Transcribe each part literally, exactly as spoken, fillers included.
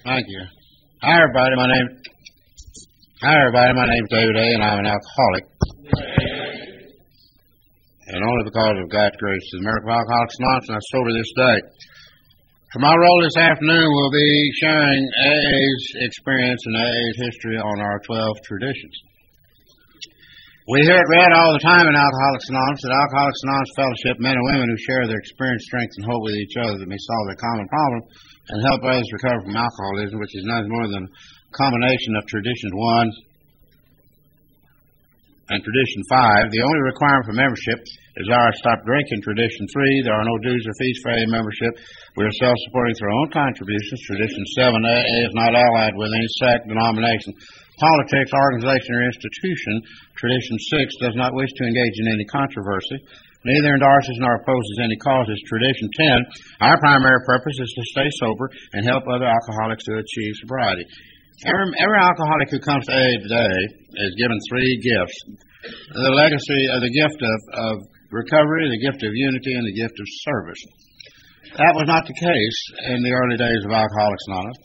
Thank you. Hi, everybody. My name. Hi, everybody. My name's David A., and I'm an alcoholic. And only because of God's grace to the Miracle of Alcoholics Anonymous, I'm sober this day. For my role this afternoon, we'll be sharing A A's experience and A A's history on our twelve traditions. We hear it read all the time in Alcoholics Anonymous that Alcoholics Anonymous Fellowship, men and women who share their experience, strength, and hope with each other that may solve their common problem and help others recover from alcoholism, which is nothing more than a combination of traditions one and tradition five. The only requirement for membership is our stop drinking. Tradition three, there are no dues or fees for A A membership. We are self-supporting through our own contributions. Tradition seven, A A is not allied with any sect, denomination, politics, organization, or institution. Tradition six does not wish to engage in any controversy. Neither endorses nor opposes any causes. Tradition ten, our primary purpose is to stay sober and help other alcoholics to achieve sobriety. Every, every alcoholic who comes to A A today is given three gifts. The legacy of the gift of, of recovery, the gift of unity, and the gift of service. That was not the case in the early days of Alcoholics Anonymous.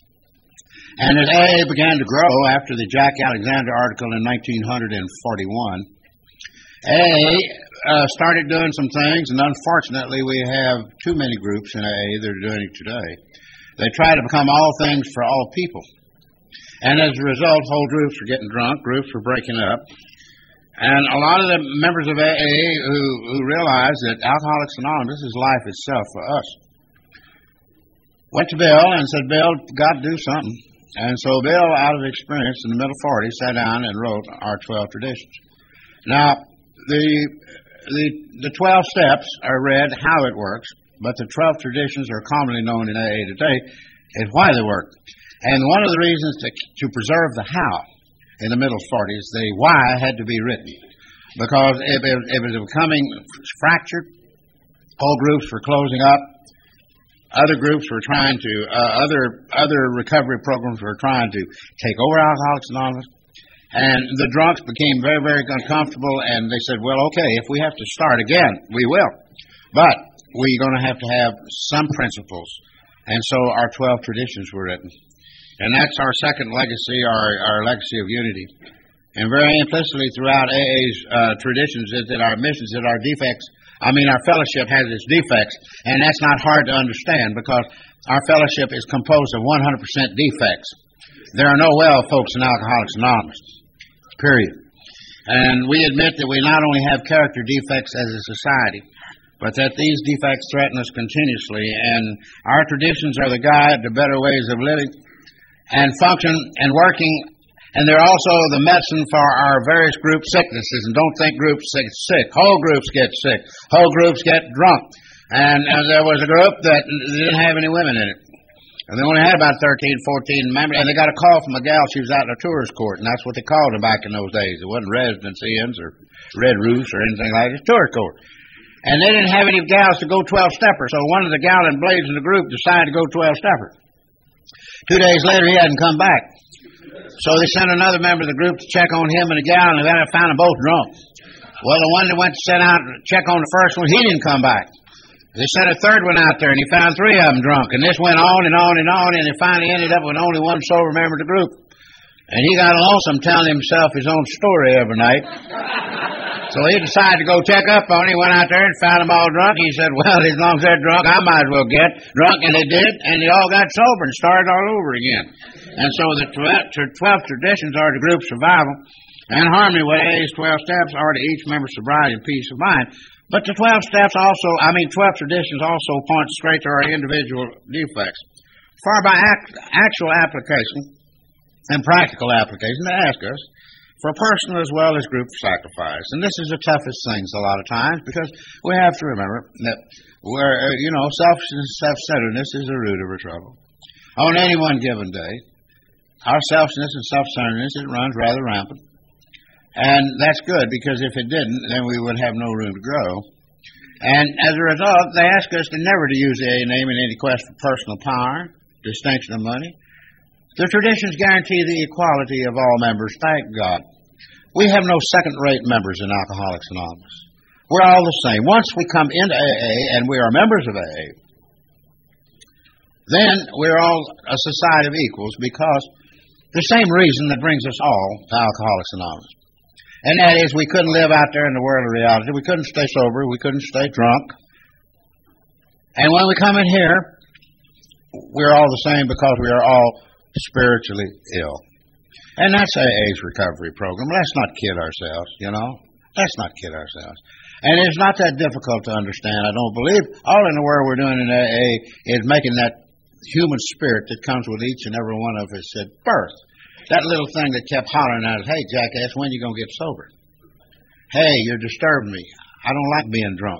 And as A A began to grow after the Jack Alexander article in nineteen forty-one, A A uh, started doing some things, and unfortunately we have too many groups in A A that are doing it today. They try to become all things for all people. And as a result, whole groups are getting drunk, groups are breaking up. And a lot of the members of A A who, who realize that Alcoholics Anonymous is life itself for us went to Bill and said, Bill, got to do something. And so Bill, out of experience in the middle forties, sat down and wrote our twelve traditions. Now, the, the, the twelve steps are read how it works, but the twelve traditions are commonly known in A A today is why they work. And one of the reasons to, to preserve the how in the middle forties, the why had to be written. Because if it, if it was becoming fractured, whole groups were closing up, other groups were trying to, uh, other other recovery programs were trying to take over Alcoholics Anonymous, and the drunks became very, very uncomfortable, and they said, well, okay, if we have to start again, we will. But we're going to have to have some principles. And so our twelve traditions were written. And that's our second legacy, our, our legacy of unity. And very implicitly throughout A A's uh, traditions is that our missions, that our defects, I mean our fellowship has its defects, and that's not hard to understand because our fellowship is composed of one hundred percent defects. There are no well folks in Alcoholics Anonymous, period. And we admit that we not only have character defects as a society, but that these defects threaten us continuously, and our traditions are the guide to better ways of living and function and working, and they're also the medicine for our various group sicknesses. And don't think groups get sick. Whole groups get sick. Whole groups get drunk. And uh, there was a group that didn't have any women in it. And they only had about thirteen, fourteen members, and they got a call from a gal. She was out in a tourist court, and that's what they called them back in those days. It wasn't residence inns or red roofs or anything like that. It was tourist court. And they didn't have any gals to go twelve-stepper, so one of the gal and blades in the group decided to go twelve-stepper. Two days later, he hadn't come back. So they sent another member of the group to check on him and the gal, and they found them both drunk. Well, the one that went to set out to check on the first one, he didn't come back. They sent a third one out there, and he found three of them drunk. And this went on and on and on, and it finally ended up with only one sober member of the group. And he got lonesome telling himself his own story every night. So he decided to go check up on it. He went out there and found them all drunk. He said, well, as long as they're drunk, I might as well get drunk. And they did, and they all got sober and started all over again. And so the twelve traditions are to group survival, and harmony with A A's twelve steps are to each member's sobriety and peace of mind. But the twelve steps also, I mean, twelve traditions also point straight to our individual defects. For by act, actual application and practical application, they ask us for personal as well as group sacrifice. And this is the toughest things a lot of times because we have to remember that we're, uh, you know, selfishness, self-centeredness is the root of our trouble. On any one given day, our selfishness and self-centeredness, it runs rather rampant. And that's good because if it didn't, then we would have no room to grow. And as a result, they ask us to never to use the A A name in any quest for personal power, distinction of money. The traditions guarantee the equality of all members, thank God. We have no second-rate members in Alcoholics Anonymous. We're all the same. Once we come into A A and we are members of A A, then we're all a society of equals, because the same reason that brings us all to Alcoholics Anonymous. And that is, we couldn't live out there in the world of reality. We couldn't stay sober. We couldn't stay drunk. And when we come in here, we're all the same because we are all spiritually ill. And that's A A's recovery program. Let's not kid ourselves, you know. Let's not kid ourselves. And it's not that difficult to understand, I don't believe. All in the world we're doing in A A is making that human spirit that comes with each and every one of us at birth. That little thing that kept hollering at us, hey, jackass, when are you going to get sober? Hey, you're disturbing me. I don't like being drunk.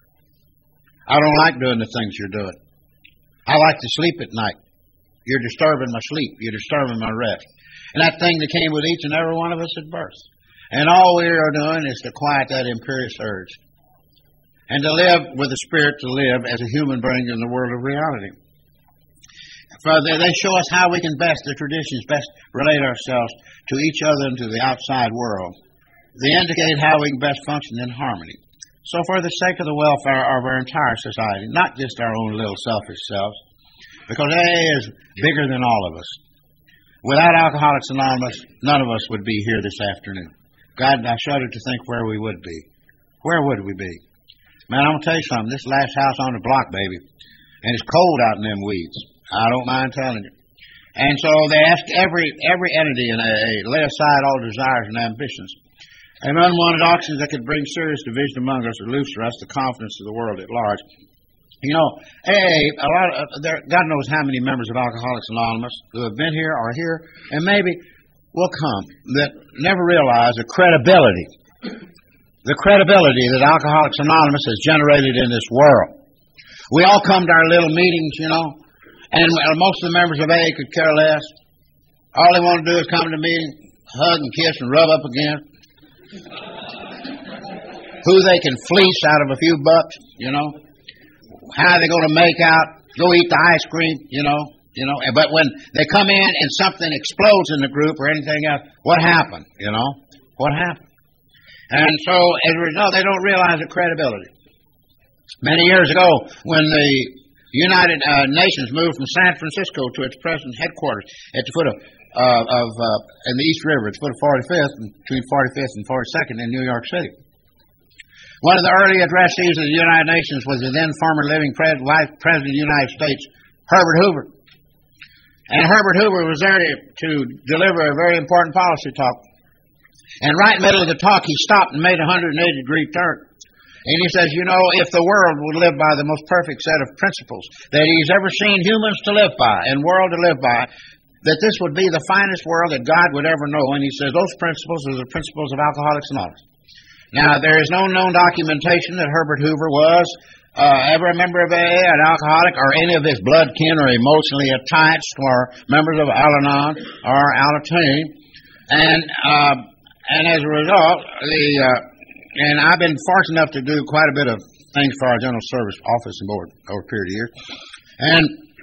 I don't like doing the things you're doing. I like to sleep at night. You're disturbing my sleep. You're disturbing my rest. And that thing that came with each and every one of us at birth. And all we are doing is to quiet that imperious urge. And to live with the Spirit, to live as a human being in the world of reality. For they show us how we can best, the traditions best relate ourselves to each other and to the outside world. They indicate how we can best function in harmony. So for the sake of the welfare of our entire society, not just our own little selfish selves, because A A is bigger than all of us. Without Alcoholics Anonymous, none of us would be here this afternoon. God, I shudder to think where we would be. Where would we be? Man, I'm going to tell you something. This last house on the block, baby, and it's cold out in them weeds. I don't mind telling you. And so they ask every every entity in A A, lay aside all desires and ambitions, and unwanted auctions that could bring serious division among us or lose for us the confidence of the world at large. You know, A A, a lot of, there, God knows how many members of Alcoholics Anonymous who have been here, are here, and maybe will come, that never realize the credibility, the credibility that Alcoholics Anonymous has generated in this world. We all come to our little meetings, you know, and most of the members of A A could care less. All they want to do is come to the meeting, hug and kiss and rub up against. Who they can fleece out of a few bucks, you know. How are they going to make out, go eat the ice cream, you know, you know. But when they come in and something explodes in the group or anything else, what happened, you know? What happened? And so, as a result, they don't realize the credibility. Many years ago, when the United uh, Nations moved from San Francisco to its present headquarters at the foot of, uh, of uh, in the East River, at the foot of forty-fifth, between forty-fifth and forty-second in New York City. One of the early addressees of the United Nations was the then former living pres- Vice President of the United States, Herbert Hoover. And Herbert Hoover was there to, to deliver a very important policy talk. And right in the middle of the talk, he stopped and made a one hundred eighty degree turn. And he says, you know, if the world would live by the most perfect set of principles that he's ever seen humans to live by and world to live by, that this would be the finest world that God would ever know. And he says those principles are the principles of Alcoholics Anonymous. Now, there is no known documentation that Herbert Hoover was uh, ever a member of A A, an alcoholic, or any of his blood kin or emotionally attached or members of Al-Anon or Al-Ateen. And, uh, and as a result, the... Uh, And I've been fortunate enough to do quite a bit of things for our General Service Office and Board over a period of years. And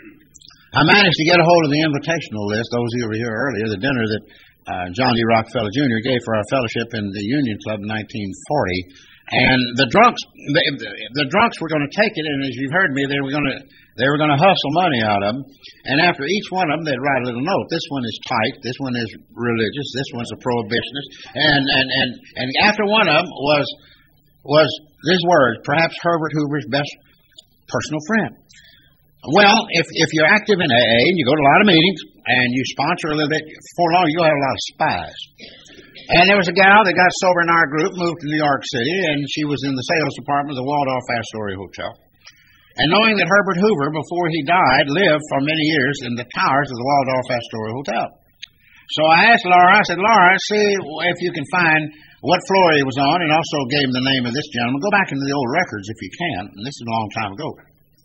I managed to get a hold of the invitational list, those who were here earlier, the dinner that uh, John D. Rockefeller Junior gave for our fellowship in the Union Club in nineteen forty. And the drunks, the, the drunks were going to take it, and as you've heard me, they were going to they were going to hustle money out of them. And after each one of them, they'd write a little note. This one is tight. This one is religious. This one's a prohibitionist. And and and and after one of them was was these words, perhaps Herbert Hoover's best personal friend. Well, if if you're active in A A and you go to a lot of meetings and you sponsor a little bit, before long you'll have a lot of spies. And there was a gal that got sober in our group, moved to New York City, and she was in the sales department of the Waldorf Astoria Hotel. And knowing that Herbert Hoover, before he died, lived for many years in the towers of the Waldorf Astoria Hotel. So I asked Laura, I said, Laura, see if you can find what floor he was on, and also gave him the name of this gentleman. Go back into the old records if you can, and this is a long time ago.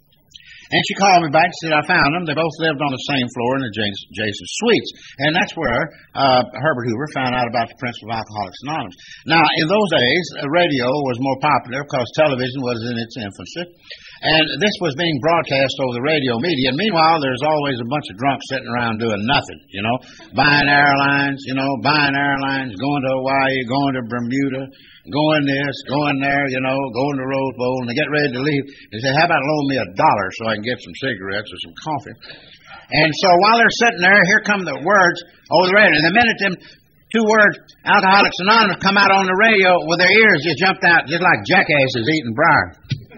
And she called me back and said, I found them. They both lived on the same floor in the Jason Suites. And that's where uh, Herbert Hoover found out about the principle of Alcoholics Anonymous. Now, in those days, radio was more popular because television was in its infancy. And this was being broadcast over the radio media. And meanwhile, there's always a bunch of drunks sitting around doing nothing, you know, buying airlines, you know, buying airlines, going to Hawaii, going to Bermuda, going this, going there, you know, going to Rose Bowl, and they get ready to leave. They say, how about loan me a dollar so I can get some cigarettes or some coffee? And so while they're sitting there, here come the words over the radio. And the minute them two words, Alcoholics Anonymous, come out on the radio, with their ears just jumped out, just like jackasses eating briar.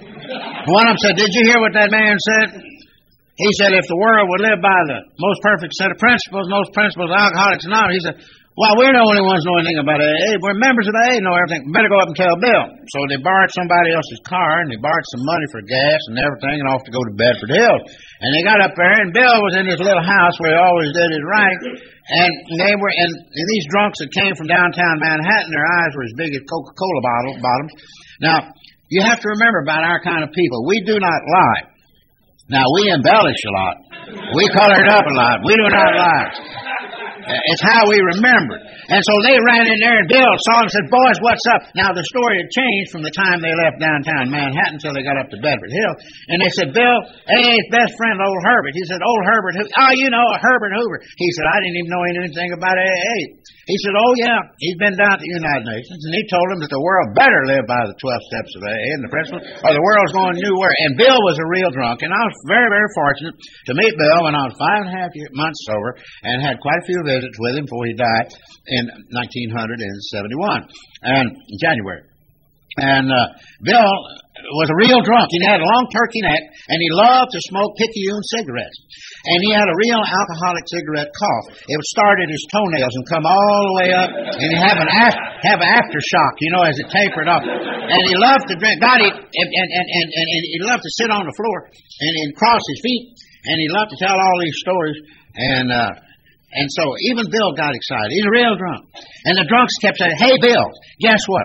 One of them said, did you hear what that man said? He said, if the world would live by the most perfect set of principles, most principles of Alcoholics Anonymous, he said, well, we're the only ones who know anything about A A. We're members of A A, know everything. We better go up and tell Bill. So they borrowed somebody else's car, and they borrowed some money for gas and everything, and off to go to Bedford Hills. And they got up there, and Bill was in his little house where he always did his writing. And they were, and these drunks that came from downtown Manhattan, their eyes were as big as Coca-Cola bottle, bottoms. Now, you have to remember about our kind of people. We do not lie. Now, we embellish a lot. We color it up a lot. We do not lie. It's how we remember. And so they ran in there, and Bill saw them and said, boys, what's up? Now, the story had changed from the time they left downtown Manhattan until they got up to Bedford Hill. And they said, Bill, A's best friend, old Herbert. He said, old Herbert, who? Oh, you know, Herbert Hoover. He said, I didn't even know anything about A A. He said, oh, yeah, he's been down to the United Nations, and he told them that the world better live by the twelve steps of A A and the principles, or the world's going nowhere. And Bill was a real drunk, and I was very, very fortunate to meet Bill when I was five and a half year, months sober, and had quite a few visits with him before he died in nineteen seventy-one, and in January. And uh, Bill was a real drunk. He had a long turkey neck, and he loved to smoke Picayune cigarettes. And he had a real alcoholic cigarette cough. It would start at his toenails and come all the way up, and he'd have an af- have an aftershock, you know, as it tapered off. And he loved to drink. God, he, and, and, and, and, and he loved to sit on the floor and, and cross his feet, and he loved to tell all these stories. And uh, and so even Bill got excited. He's a real drunk. And the drunks kept saying, hey, Bill, guess what?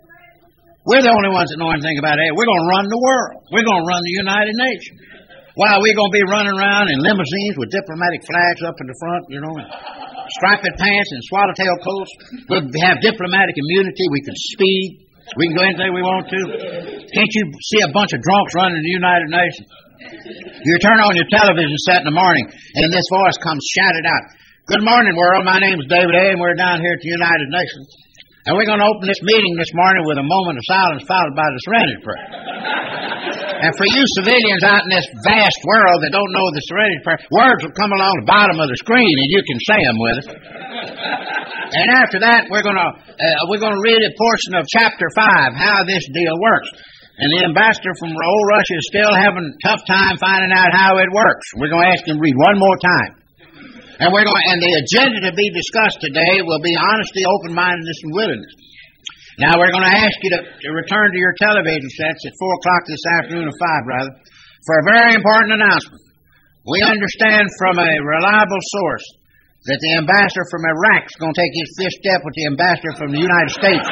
We're the only ones that know anything about A A. We're going to run the world. We're going to run the United Nations. Why, we're going to be running around in limousines with diplomatic flags up in the front, you know, and striped pants and swallowtail coats. We'll have diplomatic immunity. We can speed. We can do anything we want to. Can't you see a bunch of drunks running the United Nations? You turn on your television set in the morning, and this voice comes shouted out, good morning, world. My name is David A., and we're down here at the United Nations. And we're going to open this meeting this morning with a moment of silence followed by the Serenity Prayer. And for you civilians out in this vast world that don't know the Serenity Prayer, words will come along the bottom of the screen and you can say them with us. And after that, we're going to uh, we're going to read a portion of chapter five, how this deal works. And the ambassador from old Russia is still having a tough time finding out how it works. We're going to ask him to read one more time. And we're going, and the agenda to be discussed today will be honesty, open-mindedness, and willingness. Now, we're going to ask you to, to return to your television sets at four o'clock this afternoon, or five rather, for a very important announcement. We understand from a reliable source that the ambassador from Iraq is going to take his fifth step with the ambassador from the United States.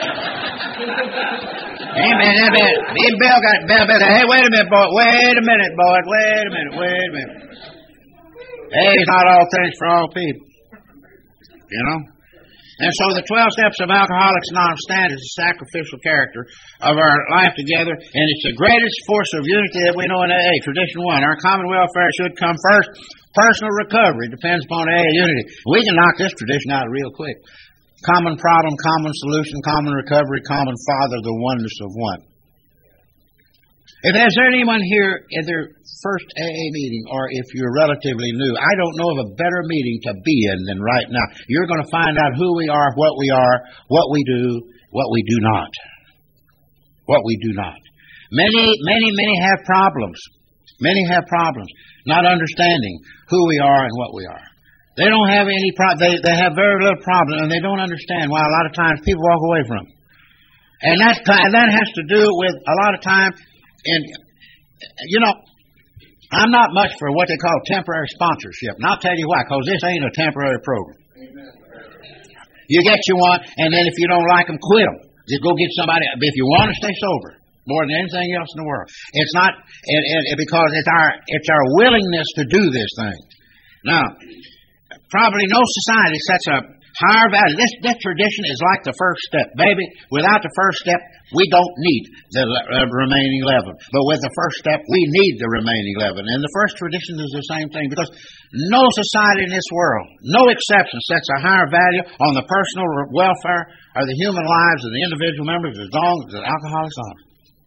Amen. Amen. Me and Bill got Bill, Bill said, hey, wait a minute, boy. Wait a minute, boy. Wait a minute. Wait a minute. Hey, it's not all things for all people. You know? And so the twelve steps of Alcoholics Anonymous stand as a sacrificial character of our life together, and it's the greatest force of unity that we know in A A. Tradition one, our common welfare should come first. Personal recovery depends upon A A unity. We can knock this tradition out real quick. Common problem, common solution, common recovery, common Father, the oneness of one. If there's anyone here in their first A A meeting, or if you're relatively new, I don't know of a better meeting to be in than right now. You're going to find out who we are, what we are, what we do, what we do not. What we do not. Many, many, many have problems. Many have problems not understanding who we are and what we are. They don't have any problem. They, they have very little problem, and they don't understand why a lot of times people walk away from them. And that, that has to do with a lot of time. And, you know, I'm not much for what they call temporary sponsorship. And I'll tell you why, because this ain't a temporary program. Amen. You get you one, and then if you don't like them, quit them. Just go get somebody. If you want to stay sober, more than anything else in the world. It's not, it, it, because it's our, it's our willingness to do this thing. Now, probably no society sets a Higher value. This, this tradition is like the first step. Baby, without the first step, we don't need the uh, remaining eleven. But with the first step, we need the remaining eleven. And the first tradition is the same thing, because no society in this world, no exception, sets a higher value on the personal welfare or the human lives of the individual members as long as the Alcoholics Anonymous.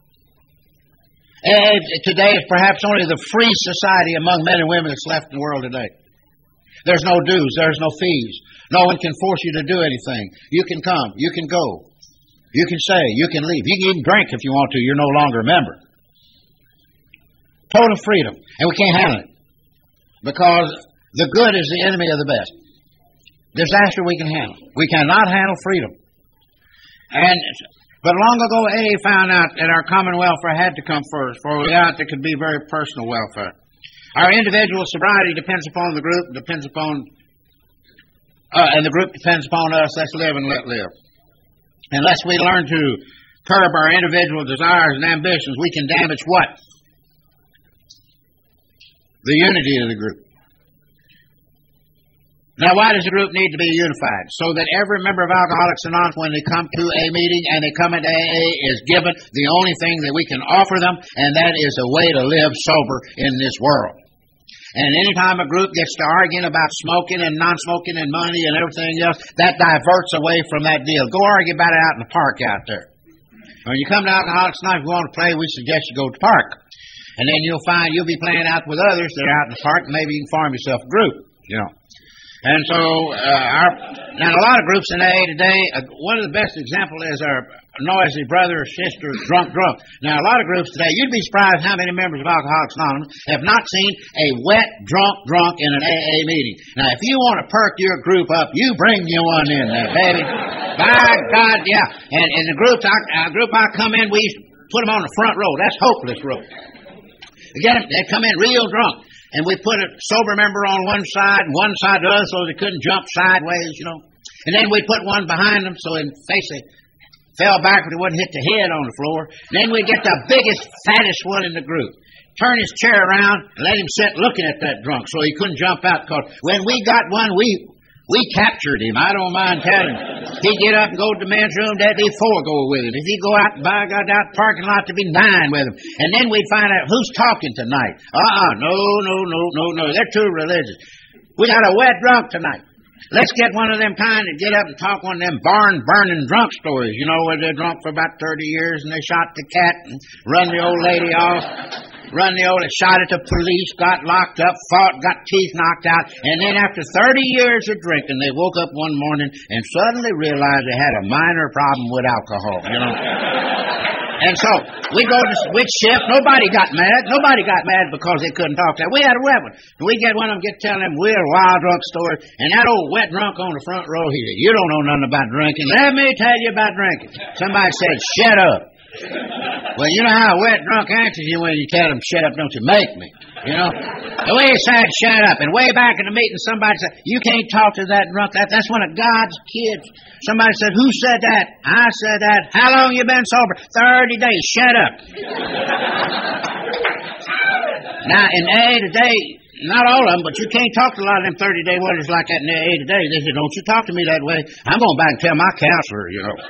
And today is perhaps only the free society among men and women that's left in the world today. There's no dues. There's no fees. No one can force you to do anything. You can come. You can go. You can say. You can leave. You can even drink if you want to. You're no longer a member. Total freedom. And we can't handle it. Because the good is the enemy of the best. Disaster we can handle. We cannot handle freedom. And but long ago, A A found out that our common welfare had to come first, for without it could be very personal welfare. Our individual sobriety depends upon the group, depends upon, uh, and the group depends upon us. Let's live and let live. Unless we learn to curb our individual desires and ambitions, we can damage what? The unity of the group. Now, why does the group need to be unified? So that every member of Alcoholics Anonymous, when they come to a meeting and they come into A A, is given the only thing that we can offer them, and that is a way to live sober in this world. And any time a group gets to arguing about smoking and non-smoking and money and everything else, that diverts away from that deal. Go argue about it out in the park out there. When you come to Alcoholics Anonymous, if you want to play, we suggest you go to the park. And then you'll find you'll be playing out with others that are out in the park, and maybe you can form yourself a group, you know. And so, uh, our, now a lot of groups in A A today, uh, one of the best examples is our noisy brother or sister, drunk drunk. Now a lot of groups today, you'd be surprised how many members of Alcoholics Anonymous have not seen a wet drunk drunk in an A A meeting. Now if you want to perk your group up, you bring you one in there, baby. By God, yeah. And in the groups, I, uh, group I come in, we used to put them on the front row. That's hopeless row. They get them, they come in real drunk. And we put a sober member on one side and one side the other so they couldn't jump sideways, you know. And then we put one behind them so in case they fell backward, they wouldn't hit the head on the floor. And then we'd get the biggest, fattest one in the group. Turn his chair around and let him sit looking at that drunk so he couldn't jump out. Because when we got one, we we captured him. I don't mind telling you. He'd get up and go to the men's room. There'd be four go with him. If he'd go out and buy, got out the parking lot, there'd be nine with him. And then we'd find out who's talking tonight. Uh-uh. No, no, no, no, no. They're too religious. We got a wet drunk tonight. Let's get one of them kind that get up and talk one of them barn-burning drunk stories. You know, where they're drunk for about thirty years and they shot the cat and run the old lady off. Run the old, shot at the police, got locked up, fought, got teeth knocked out, and then after thirty years of drinking, they woke up one morning and suddenly realized they had a minor problem with alcohol, you know. And so, we go to which shift, nobody got mad, nobody got mad because they couldn't talk that. We had a weapon. And we get one of them, get telling them weird, wild drunk stories, and that old wet drunk on the front row here, you don't know nothing about drinking. Let me tell you about drinking. Somebody said, shut up. Well, you know how a wet drunk answers you when you tell him, shut up, don't you make me. You know? The way he said, shut up. And way back in the meeting, somebody said, you can't talk to that drunk. That, that's one of God's kids. Somebody said, who said that? I said that. How long you been sober? thirty days. Shut up. Now, in A A today, not all of them, but you can't talk to a lot of them thirty-day wonders like that in A A today. They say, don't you talk to me that way. I'm going back and tell my counselor, you know.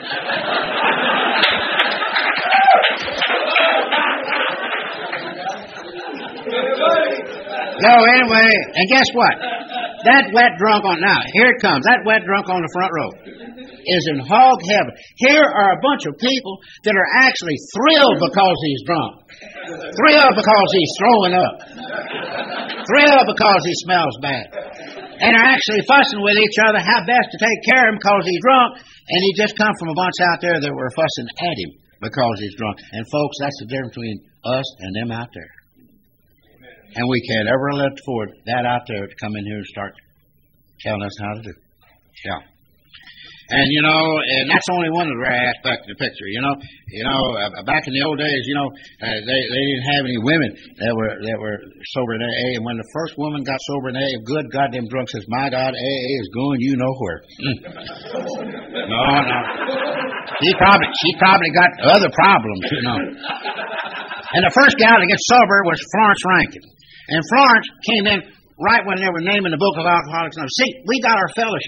So anyway, and guess what? That wet drunk on, now, here it comes. That wet drunk on the front row is in hog heaven. Here are a bunch of people that are actually thrilled because he's drunk. Thrilled because he's throwing up. Thrilled because he smells bad. And are actually fussing with each other how best to take care of him because he's drunk. And he just come from a bunch out there that were fussing at him because he's drunk. And folks, that's the difference between us and them out there. And we can't ever let afford that out there to come in here and start telling us how to do. Yeah. And, you know, and that's only one of the rare aspects of the picture, you know. You know, uh, back in the old days, you know, uh, they, they didn't have any women that were that were sober in A A. And when the first woman got sober in A A, good goddamn drunk says, my God, A A is going you know where. Mm. No, no. She probably, she probably got other problems, you know. And the first gal to get sober was Florence Rankin. And Florence came in right when they were naming the book of Alcoholics Anonymous. See, we got our fellowship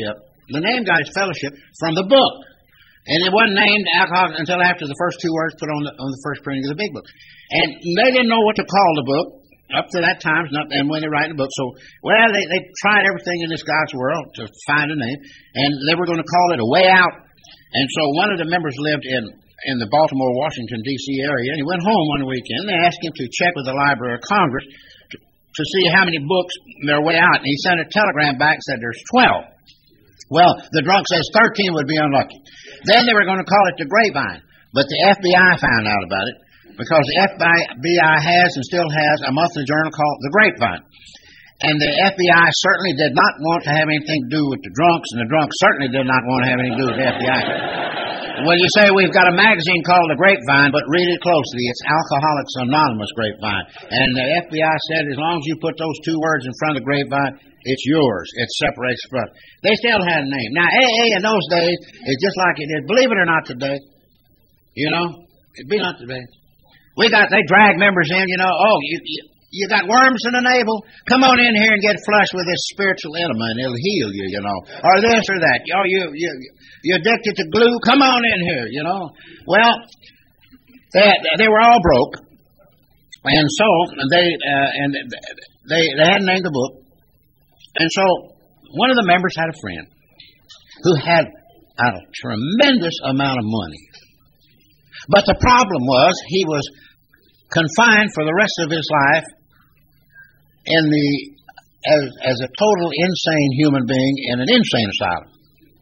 The name got its fellowship from the book. And it wasn't named Alcoholics until after the first two words put on the on the first printing of the big book. And they didn't know what to call the book up to that time, and when they write the book. So, well, they, they tried everything in this God's world to find a name, and they were going to call it A Way Out. And so one of the members lived in, in the Baltimore, Washington, D C area, and he went home one weekend. They asked him to check with the Library of Congress to, to see how many books there way out. And he sent a telegram back and said there's twelve. Well, the drunk says thirteen would be unlucky. Then they were going to call it the Grapevine, but the F B I found out about it because the F B I has and still has a monthly journal called The Grapevine. And the F B I certainly did not want to have anything to do with the drunks, and the drunks certainly did not want to have anything to do with the F B I. Well, you say we've got a magazine called The Grapevine, but read it closely. It's Alcoholics Anonymous Grapevine. And the F B I said as long as you put those two words in front of the Grapevine, it's yours. It separates from. They still had a name. Now, A A in those days is just like it is. Believe it or not today. You know? It'd be not today. We got, they drag members in, you know. Oh, you, you, you got worms in the navel? Come on in here and get flushed with this spiritual enema and it'll heal you, you know. Or this or that. Oh, you, you, you're addicted to glue? Come on in here, you know. Well, they, they were all broke. And so, they, uh, and they, they hadn't named the book. And so, one of the members had a friend who had a tremendous amount of money. But the problem was he was confined for the rest of his life in the as, as a total insane human being in an insane asylum.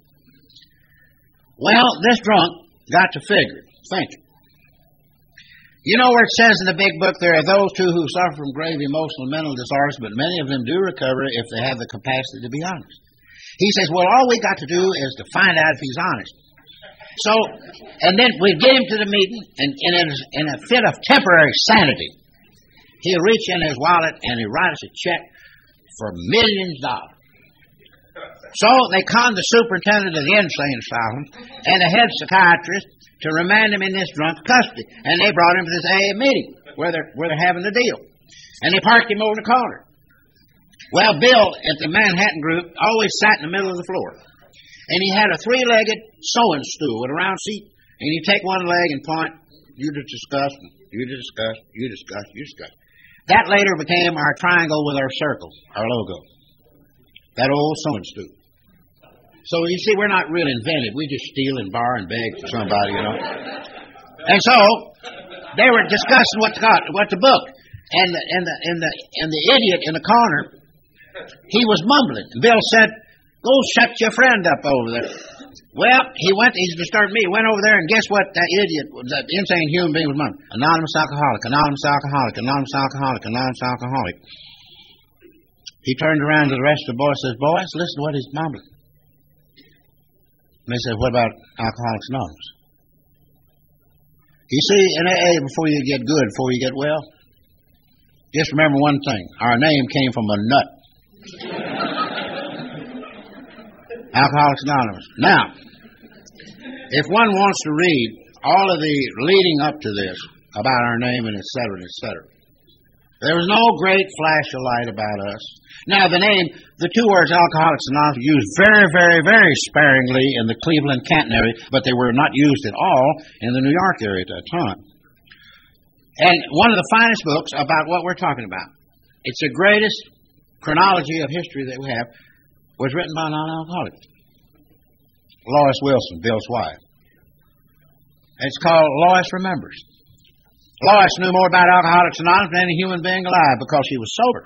Well, this drunk got to figure, thinking. You know where it says in the big book, there are those too who suffer from grave emotional and mental disorders, but many of them do recover if they have the capacity to be honest. He says, well, all we got to do is to find out if he's honest. So, and then we get him to the meeting, and, and in, in a fit of temporary sanity, he'll reach in his wallet and he writes a check for millions of dollars. So they conned the superintendent of the insane asylum and the head psychiatrist to remand him in this drunk custody. And they brought him to this A A meeting where they're, where they're having the deal. And they parked him over the corner. Well, Bill at the Manhattan group always sat in the middle of the floor. And he had a three-legged sewing stool with a round seat. And he'd take one leg and point, you to discuss, you to discuss, you discuss, you discuss. That later became our triangle with our circle, our logo. That old sewing stool. So you see, we're not real inventive. We just steal and borrow and beg from somebody, you know. And so they were discussing what the what the book, and the and the and the and the idiot in the corner, he was mumbling. And Bill said, "Go shut your friend up over there." Well, he went. He disturbed me. Went over there, and guess what? That idiot, that insane human being, was mumbling: "Anonymous alcoholic, anonymous alcoholic, anonymous alcoholic, anonymous alcoholic." He turned around to the rest of the boys and says, "Boys, listen to what he's mumbling." And they said, "What about Alcoholics Anonymous?" You see, in A A, before you get good, before you get well, just remember one thing. Our name came from a nut. Alcoholics Anonymous. Now, if one wants to read all of the leading up to this about our name and et cetera, et cetera, there was no great flash of light about us. Now, the name, the two words Alcoholics Anonymous were used very, very, very sparingly in the Cleveland, Canton area, but they were not used at all in the New York area at that time. And one of the finest books about what we're talking about, it's the greatest chronology of history that we have, was written by a non-alcoholic. Lois Wilson, Bill's wife. It's called Lois Remembers. Lois knew more about Alcoholics Anonymous than any human being alive because she was sober.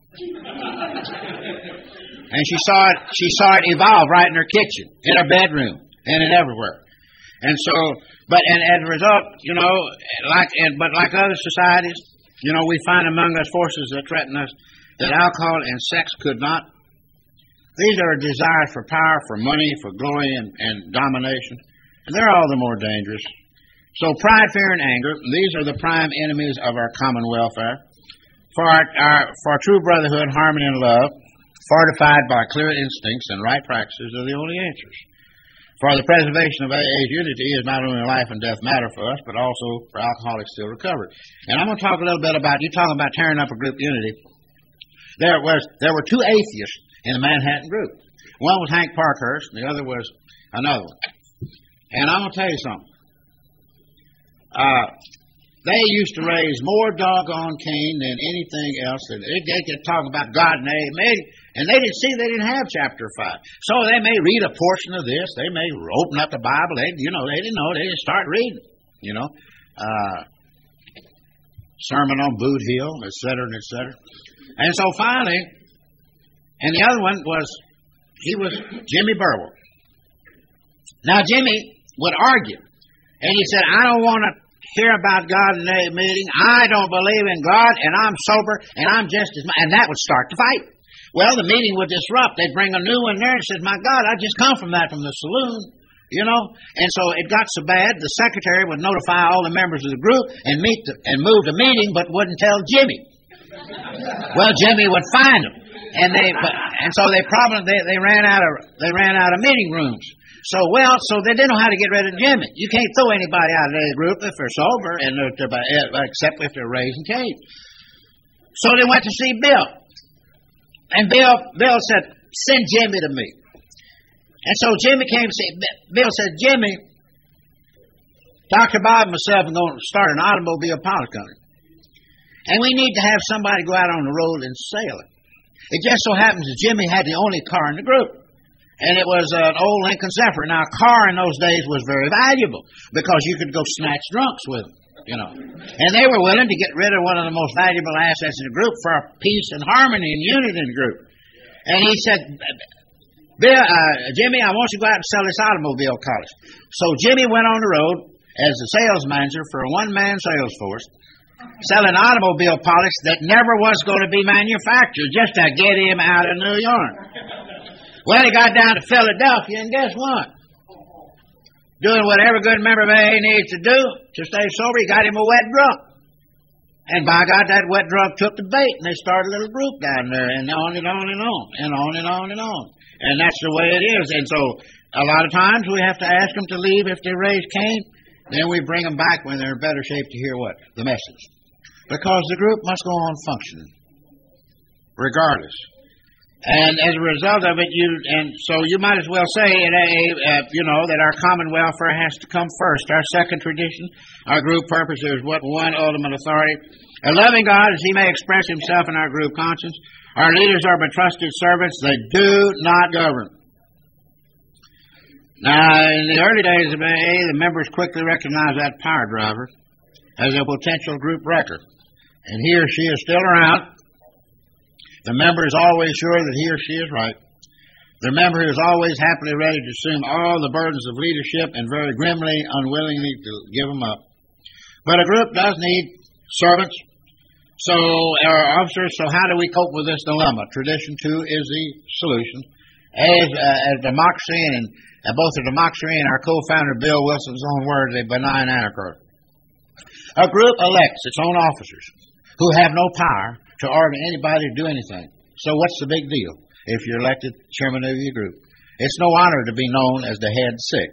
And she saw it she saw it evolve right in her kitchen, in her bedroom, and in everywhere. And so, but and as a result, you know, like and but like other societies, you know, we find among us forces that threaten us that alcohol and sex could not. These are desires for power, for money, for glory and, and domination. And they're all the more dangerous. So pride, fear, and anger, these are the prime enemies of our common welfare. For our, our for true brotherhood, harmony, and love, fortified by clear instincts and right practices, are the only answers. For the preservation of A A's unity is not only a life and death matter for us, but also for alcoholics still recovered. And I'm going to talk a little bit about, you talking about tearing up a group unity. There was there were two atheists in the Manhattan group. One was Hank Parkhurst, and the other was another one. And I'm going to tell you something. Uh, they used to raise more doggone cane than anything else. They, they could talk about God and they made, and they didn't see they didn't have chapter five. So they may read a portion of this. They may open up the Bible. They, you know, they didn't know. They just start reading. You know, uh, sermon on Boot Hill, et cetera, and et cetera. And so finally, and the other one was he was Jimmy Burwell. Now Jimmy would argue, and he said, "I don't want to hear about God in a meeting. I don't believe in God, and I'm sober, and I'm just as much." And that would start the fight. Well, the meeting would disrupt. They'd bring a new one there and says, "My God, I just come from that from the saloon." You know? And so it got so bad, the secretary would notify all the members of the group and meet the, and move the meeting, but wouldn't tell Jimmy. Well, Jimmy would find them. And they but, and so they probably they, they ran out of they ran out of meeting rooms. So, well, so they didn't know how to get rid of Jimmy. You can't throw anybody out of the group if they're sober, and they're, except if they're raising cane. So they went to see Bill. And Bill, Bill said, "Send Jimmy to me." And so Jimmy came to see, Bill said, "Jimmy, Doctor Bob and myself are going to start an automobile polish company. And we need to have somebody go out on the road and sail it." It just so happens that Jimmy had the only car in the group. And it was an old Lincoln Zephyr. Now, a car in those days was very valuable because you could go snatch drunks with them, you know. And they were willing to get rid of one of the most valuable assets in the group for peace and harmony and unity in the group. And he said, Bill, uh, Jimmy, I want you to go out and sell this automobile polish. So Jimmy went on the road as a sales manager for a one-man sales force, selling automobile polish that never was going to be manufactured, just to get him out of New York. Well, he got down to Philadelphia, and guess what? Doing what every good member of A A needs to do to stay sober, he got him a wet drunk. And by God, that wet drunk took the bait, and they started a little group down there, and on and on and on, and on and on and on. And that's the way it is. And so a lot of times we have to ask them to leave if they raise cane. Then we bring them back when they're in better shape to hear what? The message. Because the group must go on functioning, regardless. And as a result of it, you and so you might as well say, uh, you know, that our common welfare has to come first. Our second tradition, our group purpose is what one ultimate authority. A loving God, as He may express Himself in our group conscience. Our leaders are but trusted servants; they do not govern. Now, in the early days of A A, the members quickly recognized that power driver as a potential group wrecker, and he or she is still around. The member is always sure that he or she is right. The member is always happily ready to assume all the burdens of leadership and very grimly, unwillingly to give them up. But a group does need servants, so our officers. So how do we cope with this dilemma? Tradition two is the solution. As, uh, as democracy and uh, both the democracy and our co-founder Bill Wilson's own words, a benign anarchy. A group elects its own officers who have no power to order anybody to do anything. So what's the big deal if you're elected chairman of your group? It's no honor to be known as the head sick.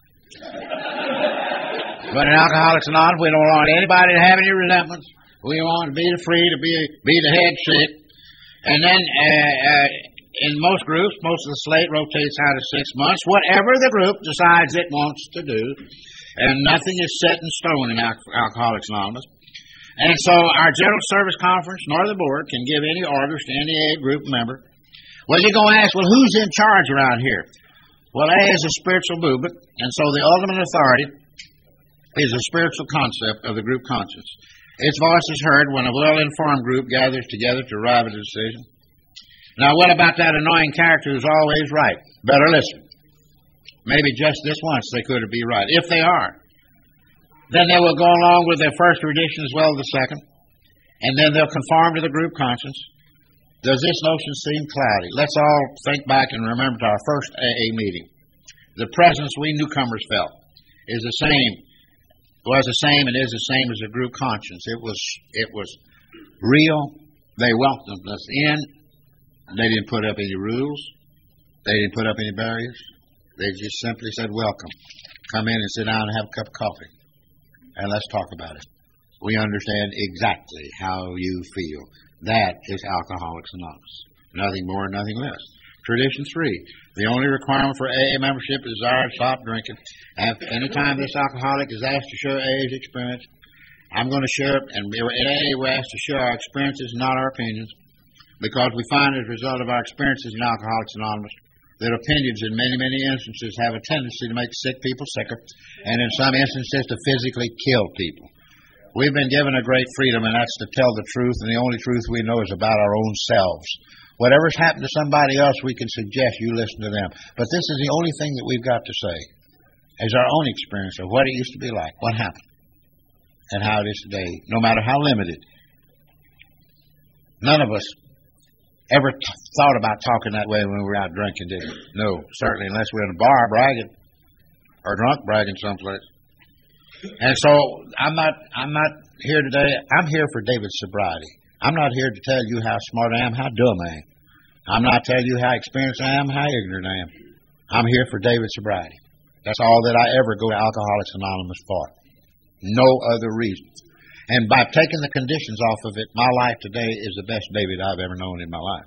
But in Alcoholics Anonymous, we don't want anybody to have any resentments. We want to be free to be be the head sick. And then uh, uh, in most groups, most of the slate rotates out of six months, whatever the group decides it wants to do. And nothing is set in stone in Al- Alcoholics Anonymous. And so our General Service Conference nor the board can give any orders to any A A group member. Well, you're going to ask, well, who's in charge around here? Well, A A is a spiritual movement, and so the ultimate authority is a spiritual concept of the group conscience. Its voice is heard when a well-informed group gathers together to arrive at a decision. Now, what about that annoying character who's always right? Better listen. Maybe just this once they could be right, if they are. Then they will go along with their first tradition as well as the second. And then they'll conform to the group conscience. Does this notion seem cloudy? Let's all think back and remember to our first A A meeting. The presence we newcomers felt is the same, was the same and is the same as the group conscience. It was, it was real. They welcomed us in. They didn't put up any rules. They didn't put up any barriers. They just simply said, welcome. Come in and sit down and have a cup of coffee. And let's talk about it. We understand exactly how you feel. That is Alcoholics Anonymous. Nothing more, nothing less. Tradition three, the only requirement for A A membership is desire to stop drinking. At any time this alcoholic is asked to share A A's experience, I'm going to share, and at A A we're asked to share our experiences, not our opinions, because we find as a result of our experiences in Alcoholics Anonymous that opinions in many, many instances have a tendency to make sick people sicker, and in some instances to physically kill people. We've been given a great freedom, and that's to tell the truth, and the only truth we know is about our own selves. Whatever's happened to somebody else, we can suggest you listen to them. But this is the only thing that we've got to say, is our own experience of what it used to be like, what happened, and how it is today, no matter how limited. None of us ever t- thought about talking that way when we were out drinking, did we? No, certainly, unless we're in a bar bragging, or drunk bragging someplace. And so, I'm not, I'm not here today, I'm here for David's sobriety. I'm not here to tell you how smart I am, how dumb I am. I'm not telling you how experienced I am, how ignorant I am. I'm here for David's sobriety. That's all that I ever go to Alcoholics Anonymous for. No other reason. And by taking the conditions off of it, my life today is the best David I've ever known in my life.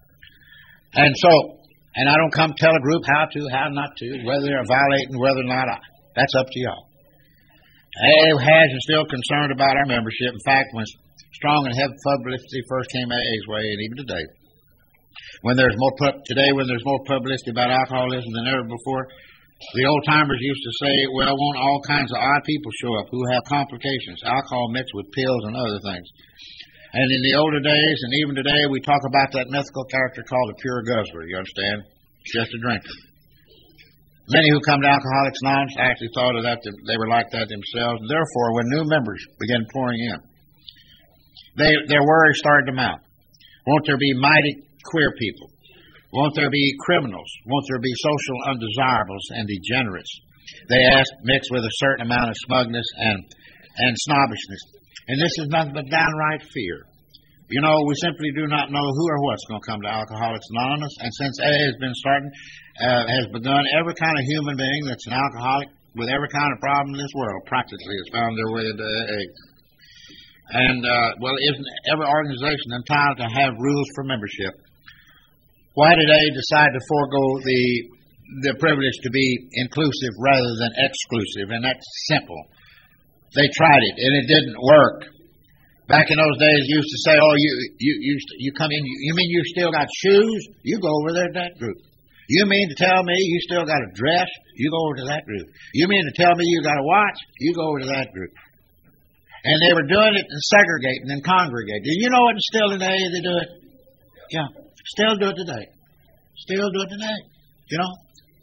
And so, and I don't come tell a group how to, how not to, whether they're violating, whether or not I. That's up to y'all. A A has and still concerned about our membership. In fact, when strong and heavy publicity first came A A's way, and even today, when there's more pu- today when there's more publicity about alcoholism than ever before, the old timers used to say, well, won't all kinds of odd people show up who have complications, alcohol mixed with pills and other things. And in the older days, and even today, we talk about that mythical character called a pure guzzler, you understand? Just a drinker. Many who come to Alcoholics Anonymous actually thought of that, they were like that themselves. Therefore, when new members began pouring in, They, their worries started to mount. Won't there be mighty queer people? Won't there be criminals? Won't there be social undesirables and degenerates? They asked, mixed with a certain amount of smugness and, and snobbishness. And this is nothing but downright fear. You know, we simply do not know who or what's going to come to Alcoholics Anonymous. And since A A has been starting, uh, has begun, every kind of human being that's an alcoholic with every kind of problem in this world practically has found their way into A A. And, uh, well, isn't every organization entitled to have rules for membership? Why did A A decide to forego the the privilege to be inclusive rather than exclusive? And that's simple. They tried it, and it didn't work. Back in those days, you used to say, oh, you you you, you come in, you, you mean you still got shoes? You go over there to that group. You mean to tell me you still got a dress? You go over to that group. You mean to tell me you got a watch? You go over to that group. And they were doing it and segregating and congregating. Do you know what? Still today they do it? Yeah. Still do it today. Still do it today. You know?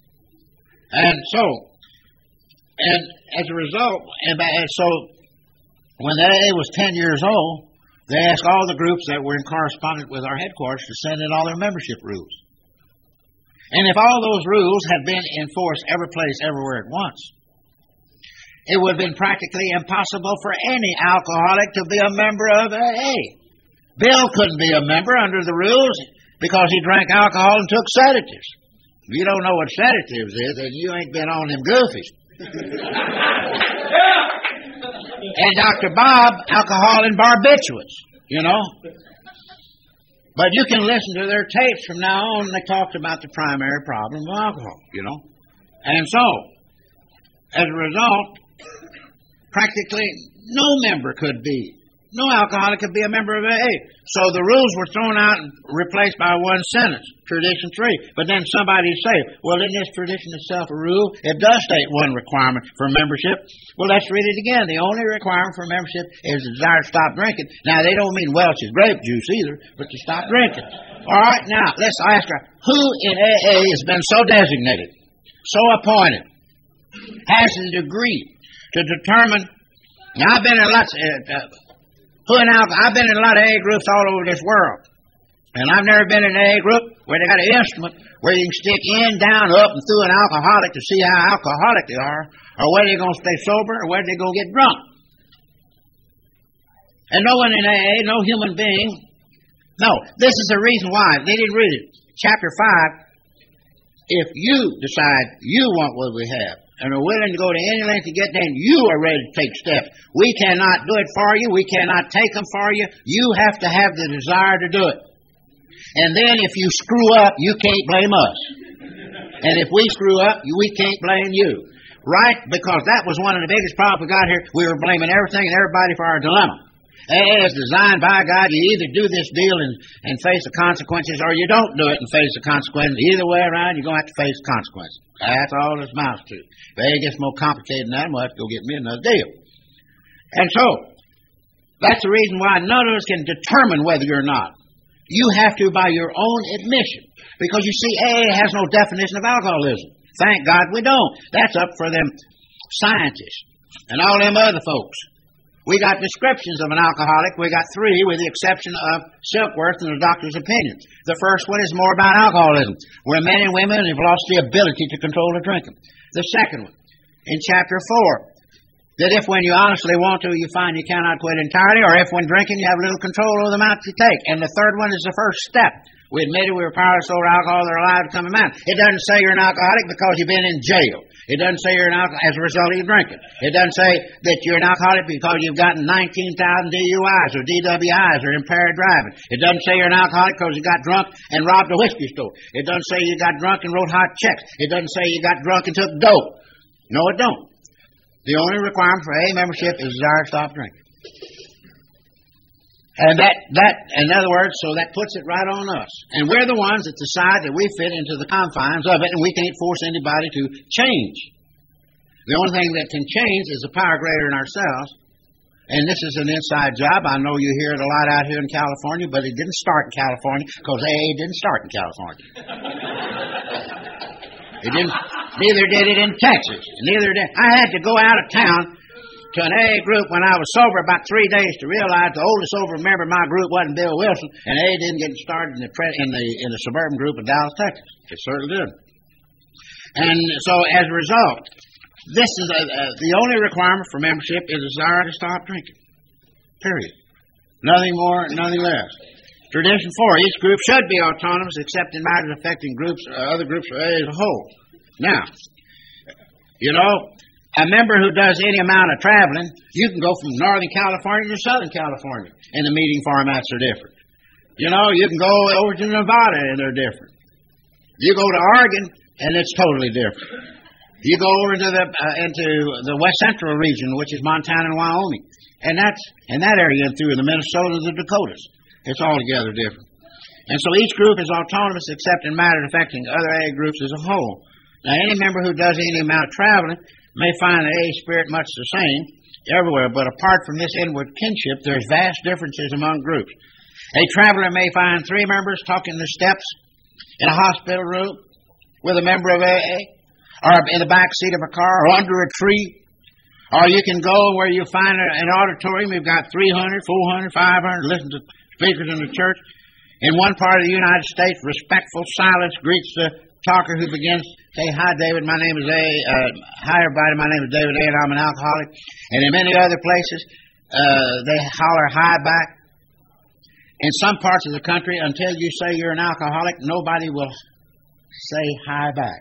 And so, and as a result, and so when the A A was ten years old, they asked all the groups that were in correspondence with our headquarters to send in all their membership rules. And if all those rules had been enforced every place, everywhere at once, it would have been practically impossible for any alcoholic to be a member of A A. Bill couldn't be a member under the rules because he drank alcohol and took sedatives. If you don't know what sedatives is, then you ain't been on them goofies. And Doctor Bob, alcohol and barbiturates, you know. But you can listen to their tapes from now on. They talked about the primary problem of alcohol, you know. And so, as a result, practically no member could be, no alcoholic could be a member of A A. So the rules were thrown out and replaced by one sentence, tradition three. But then somebody say, well, isn't this tradition itself a rule? It does state one requirement for membership. Well, let's read it again. The only requirement for membership is the desire to stop drinking. Now, they don't mean Welch's grape juice either, but to stop drinking. All right, now, let's ask her, who in A A has been so designated, so appointed, has the degree to determine? Now, I've been in lots of, uh, who in alcohol, I've been in a lot of A A groups all over this world. And I've never been in an A A group where they got an instrument where you can stick in, down, up, and through an alcoholic to see how alcoholic they are, or whether they're going to stay sober, or whether they're going to get drunk. And no one in A A, no human being, no, this is the reason why. They didn't read it. Chapter five, if you decide you want what we have, and are willing to go to any length to get there, and you are ready to take steps. We cannot do it for you. We cannot take them for you. You have to have the desire to do it. And then if you screw up, you can't blame us. And if we screw up, we can't blame you. Right? Because that was one of the biggest problems we got here. We were blaming everything and everybody for our dilemma. A A is designed by God. You either do this deal and, and face the consequences, or you don't do it and face the consequences. Either way around, you're going to have to face the consequences. That's all this amounts to. If A A gets more complicated than that, we'll have to go get me another deal. And so, that's the reason why none of us can determine whether you're not. You have to by your own admission. Because you see, A A has no definition of alcoholism. Thank God we don't. That's up for them scientists and all them other folks. We got descriptions of an alcoholic. We got three, with the exception of Silkworth and the doctor's opinion. The first one is more about alcoholism, where men and women have lost the ability to control their drinking. The second one, in chapter four, that if when you honestly want to, you find you cannot quit entirely, or if when drinking you have little control over the amount you take. And the third one is the first step. We admitted we were powerless over alcohol, they're allowed to come to man. It doesn't say you're an alcoholic because you've been in jail. It doesn't say you're an alcoholic as a result of your drinking. It doesn't say that you're an alcoholic because you've gotten nineteen thousand D U Is or D W Is or impaired driving. It doesn't say you're an alcoholic because you got drunk and robbed a whiskey store. It doesn't say you got drunk and wrote hot checks. It doesn't say you got drunk and took dope. No, it don't. The only requirement for A A membership is desire to stop drinking. And that, that, in other words, so that puts it right on us. And we're the ones that decide that we fit into the confines of it, and we can't force anybody to change. The only thing that can change is the power greater than ourselves. And this is an inside job. I know you hear it a lot out here in California, but it didn't start in California because A A didn't start in California. It didn't. Neither did it in Texas. Neither did. I had to go out of town to an A A group when I was sober about three days to realize the oldest sober member of my group wasn't Bill Wilson, and A A didn't get started in the pre- in the in the suburban group of Dallas, Texas. It certainly did. And so, as a result, this is a, a, the only requirement for membership is a desire to stop drinking. Period. Nothing more, nothing less. Tradition four: each group should be autonomous, except in matters affecting groups, uh, other groups of A A as a whole. Now, you know. A member who does any amount of traveling, you can go from Northern California to Southern California, and the meeting formats are different. You know, you can go over to Nevada, and they're different. You go to Oregon, and it's totally different. You go over to the uh, into the West Central region, which is Montana and Wyoming, and that's in that area and through the Minnesota, the Dakotas. It's altogether different. And so each group is autonomous, except in matters affecting other A A groups as a whole. Now, any member who does any amount of traveling may find the A A spirit much the same everywhere, but apart from this inward kinship, there's vast differences among groups. A traveler may find three members talking the steps in a hospital room with a member of A A, or in the back seat of a car, or under a tree. Or you can go where you find an auditorium, you've got three hundred, four hundred, five hundred, listen to speakers in the church. In one part of the United States, respectful silence greets the talker who begins, say, "Hi, David, my name is A. Uh, hi, everybody, my name is David A., and I'm an alcoholic." And in many other places, uh, they holler hi back. In some parts of the country, until you say you're an alcoholic, nobody will say hi back.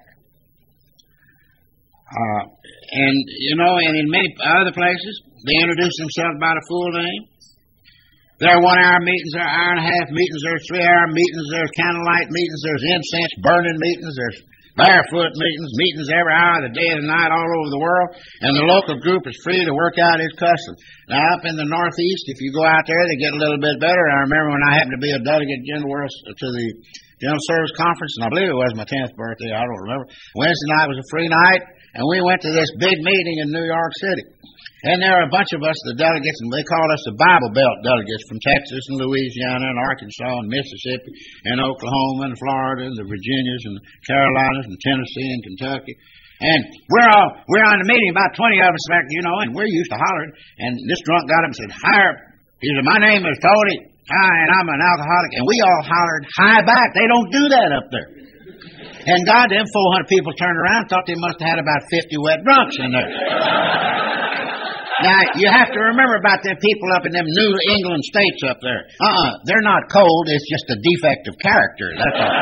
Uh, and, you know, and in many other places, they introduce themselves by the full name. There are one-hour meetings, there are hour-and-a-half meetings, there are three-hour meetings, there's candlelight meetings, there's incense-burning meetings, there's barefoot meetings, meetings every hour of the day and the night all over the world, and the local group is free to work out its custom. Now, up in the Northeast, if you go out there, they get a little bit better. I remember when I happened to be a delegate general to the General Service Conference, and I believe it was my tenth birthday, I don't remember. Wednesday night was a free night, and we went to this big meeting in New York City. And there are a bunch of us, the delegates, and they call us the Bible Belt delegates from Texas and Louisiana and Arkansas and Mississippi and Oklahoma and Florida and the Virginias and the Carolinas and Tennessee and Kentucky. And we're all, we're on the meeting, about twenty of us back, you know, and we're used to hollering. And this drunk got up and said, "Hi," he said, "My name is Tony. Hi, and I'm an alcoholic." And we all hollered hi back. They don't do that up there. And God, them four hundred people turned around and thought they must have had about fifty wet drunks in there. Now, you have to remember about them people up in them New England states up there. Uh-uh, they're not cold, it's just a defect of character, that's all.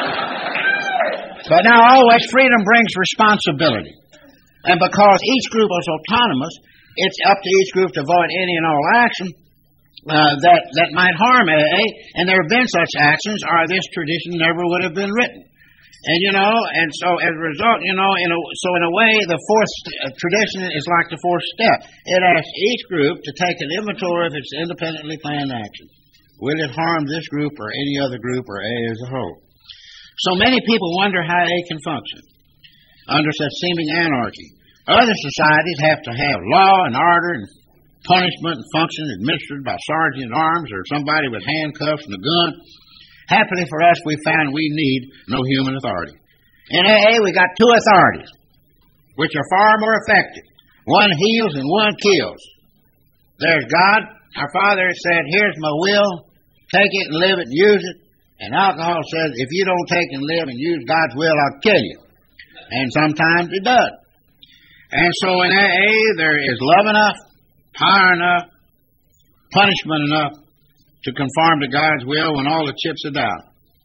But now, always, freedom brings responsibility. And because each group is autonomous, it's up to each group to avoid any and all action uh, that, that might harm A A, and there have been such actions, or this tradition never would have been written. And, you know, and so as a result, you know, in a, so in a way, the fourth st- tradition is like the fourth step. It asks each group to take an inventory of its independently planned action. Will it harm this group or any other group or A as a whole? So many people wonder how A can function under such seeming anarchy. Other societies have to have law and order and punishment and function administered by sergeant at arms or somebody with handcuffs and a gun. Happily for us, we found we need no human authority. In A A, we got two authorities, which are far more effective. One heals and one kills. There's God. Our Father said, here's my will. Take it and live it and use it. And alcohol says, if you don't take and live and use God's will, I'll kill you. And sometimes it does. And so in A A, there is love enough, power enough, punishment enough to conform to God's will when all the chips are down.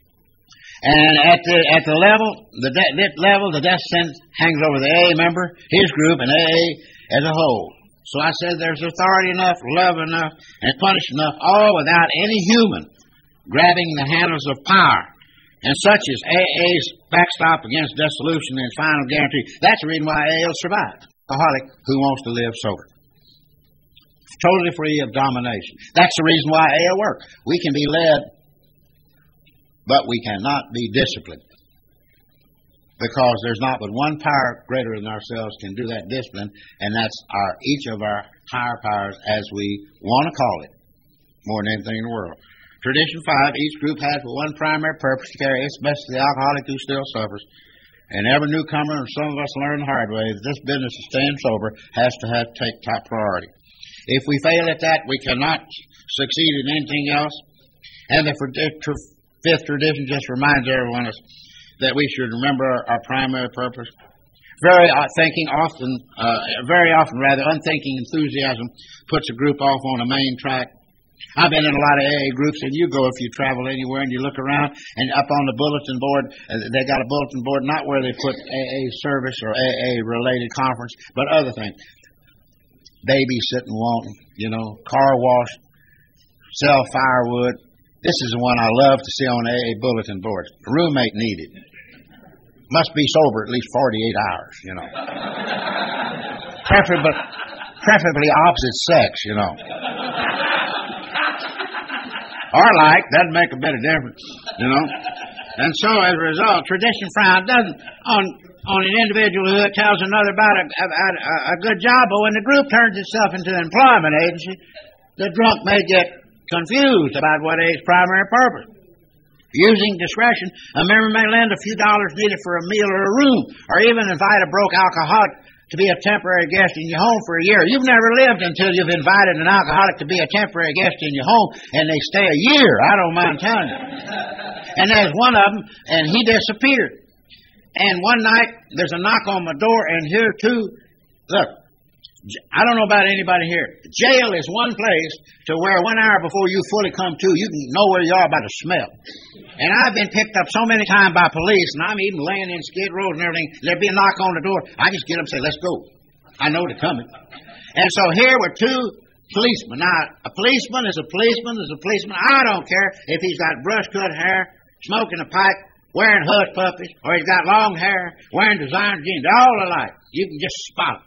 And at the at the level, the de- that level, the death sentence hangs over the A A member, his group, and A A as a whole. So I said there's authority enough, love enough, and punishment enough, all without any human grabbing the handles of power. And such is A A's backstop against dissolution and final guarantee. That's the reason why A A will survive. Alcoholic who wants to live sober. Totally free of domination. That's the reason why A A works. We can be led, but we cannot be disciplined. Because there's not but one power greater than ourselves can do that discipline, and that's our each of our higher powers, as we want to call it, more than anything in the world. Tradition five, each group has but one primary purpose to carry its message to the alcoholic who still suffers. And every newcomer, and some of us learn the hard way, that this business of staying sober has to have take top priority. If we fail at that, we cannot succeed in anything else. And the fifth tradition just reminds everyone that we should remember our, our primary purpose. Very uh, thinking often, uh, very often rather, unthinking enthusiasm puts a group off on a main track. I've been in a lot of A A groups, and you go if you travel anywhere and you look around, and up on the bulletin board, uh, they got a bulletin board, not where they put A A service or A A-related conference, but other things. Babysitting wanting, you know, car wash, sell firewood. This is the one I love to see on A A bulletin boards. A roommate needed. Must be sober at least forty-eight hours, you know. Preferably, preferably opposite sex, you know. Or like, doesn't make a bit of difference, you know. And so, as a result, tradition frown doesn't on on an individual who tells another about a, a, a good job, but when the group turns itself into an employment agency, the drunk may get confused about what is primary purpose. Using discretion, a member may lend a few dollars needed for a meal or a room, or even invite a broke alcoholic to be a temporary guest in your home for a year. You've never lived until you've invited an alcoholic to be a temporary guest in your home, and they stay a year. I don't mind telling you. And there's one of them, and he disappeared. And one night, there's a knock on my door, and here too, look, I don't know about anybody here. Jail is one place to where one hour before you fully come to, you can know where you are by the smell. And I've been picked up so many times by police, and I'm even laying in skid rows and everything. There'd be a knock on the door. I just get up and say, let's go. I know they're coming. And so here were two policemen. Now, a policeman is a policeman is a policeman. I don't care if he's got brush-cut hair, smoking a pipe, wearing hush puppies, or he's got long hair, wearing designer jeans. They're all alike. You can just spot them.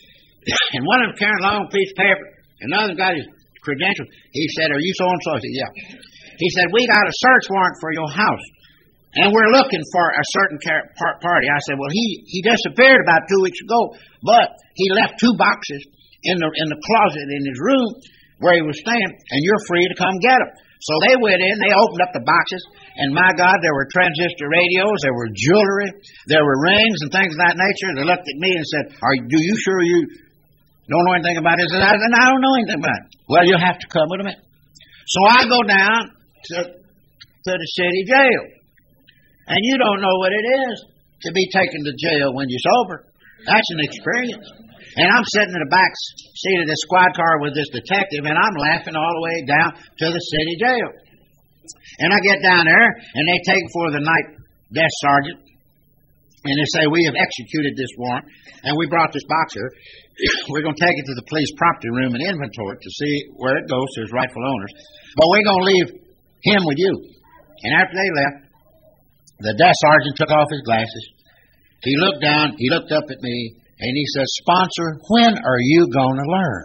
And one of them carrying a long piece of paper, and the other got his credentials. He said, are you so-and-so? I said, yeah. He said, we got a search warrant for your house, and we're looking for a certain car- par- party. I said, well, he, he disappeared about two weeks ago, but he left two boxes in the in the closet in his room where he was staying, and you're free to come get them. So they went in, they opened up the boxes, and my God, there were transistor radios, there were jewelry, there were rings and things of that nature. They looked at me and said, "Are do you sure you don't know anything about it?" I said, I don't know anything about it. Well, you'll have to come with me. So I go down to, to the city jail. And you don't know what it is to be taken to jail when you're sober. That's an experience. And I'm sitting in the back seat of this squad car with this detective, and I'm laughing all the way down to the city jail. And I get down there, and they take for the night desk sergeant. and they say, we have executed this warrant, and we brought this box here. We're going to take it to the police property room and inventory it to see where it goes to its rightful owners. But we're going to leave him with you. And after they left, the desk sergeant took off his glasses. He looked down, he looked up at me, and he says, Sponsor, when are you going to learn?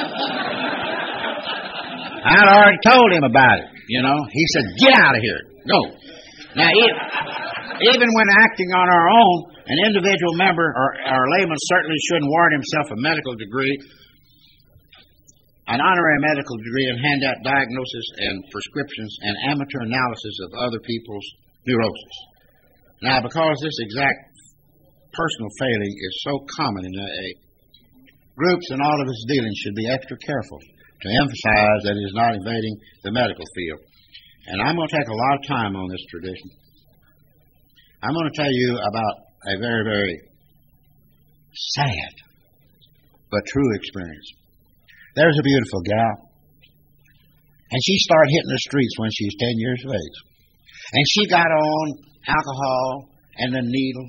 I'd already told him about it, you know. He said, get out of here. Go. Now, even when acting on our own, an individual member or, or layman certainly shouldn't warrant himself a medical degree, an honorary medical degree, and hand out diagnosis and prescriptions and amateur analysis of other people's neurosis. Now, because this exact personal failing is so common in A A, groups and all of its dealings should be extra careful to emphasize that it is not invading the medical field. And I'm going to take a lot of time on this tradition. I'm going to tell you about a very, very sad but true experience. There's a beautiful gal, and she started hitting the streets when she was ten years of age. And she got on alcohol and a needle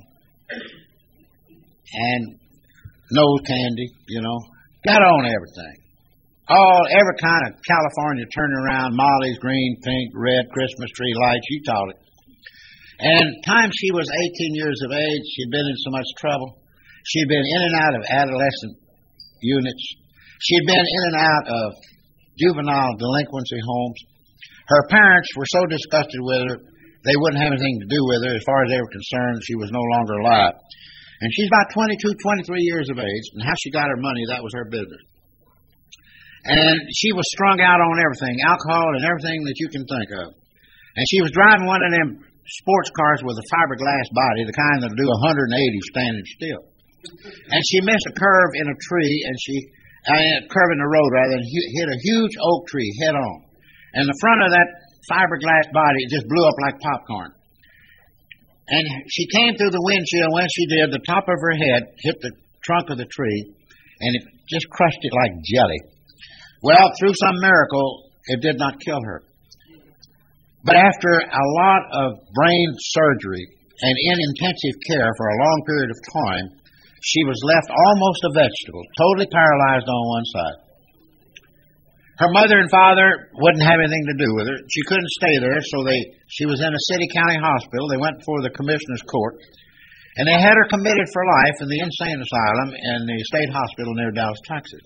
and nose candy, you know, got on everything. All, every kind of California turnaround, Molly's, green, pink, red, Christmas tree lights, you taught it. And time she was eighteen years of age, she'd been in so much trouble. She'd been in and out of adolescent units. She'd been in and out of juvenile delinquency homes. Her parents were so disgusted with her, they wouldn't have anything to do with her. As far as they were concerned, she was no longer alive. And she's about twenty-two, twenty-three years of age, and how she got her money, that was her business. And she was strung out on everything, alcohol and everything that you can think of. And she was driving one of them sports cars with a fiberglass body, the kind that'll do one hundred eighty standing still. And she missed a curve in a tree, and she, uh, a curve in the road rather, than hit a huge oak tree head on. And the front of that fiberglass body just blew up like popcorn. And she came through the windshield. When she did, the top of her head hit the trunk of the tree, and it just crushed it like jelly. Well, through some miracle, it did not kill her. But after a lot of brain surgery and in intensive care for a long period of time, she was left almost a vegetable, totally paralyzed on one side. Her mother and father wouldn't have anything to do with her. She couldn't stay there, so they she was in a city-county hospital. They went before the commissioner's court, and they had her committed for life in the insane asylum in the state hospital near Dallas, Texas.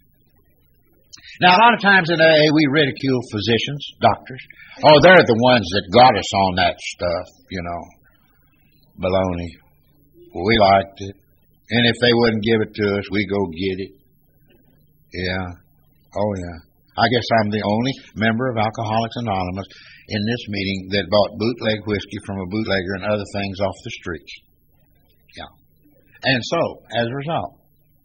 Now, a lot of times in A A, we ridicule physicians, doctors. Oh, they're the ones that got us on that stuff, you know. Baloney. Well, we liked it. And if they wouldn't give it to us, we go get it. Yeah. Oh, yeah. I guess I'm the only member of Alcoholics Anonymous in this meeting that bought bootleg whiskey from a bootlegger and other things off the streets. Yeah. And so, as a result,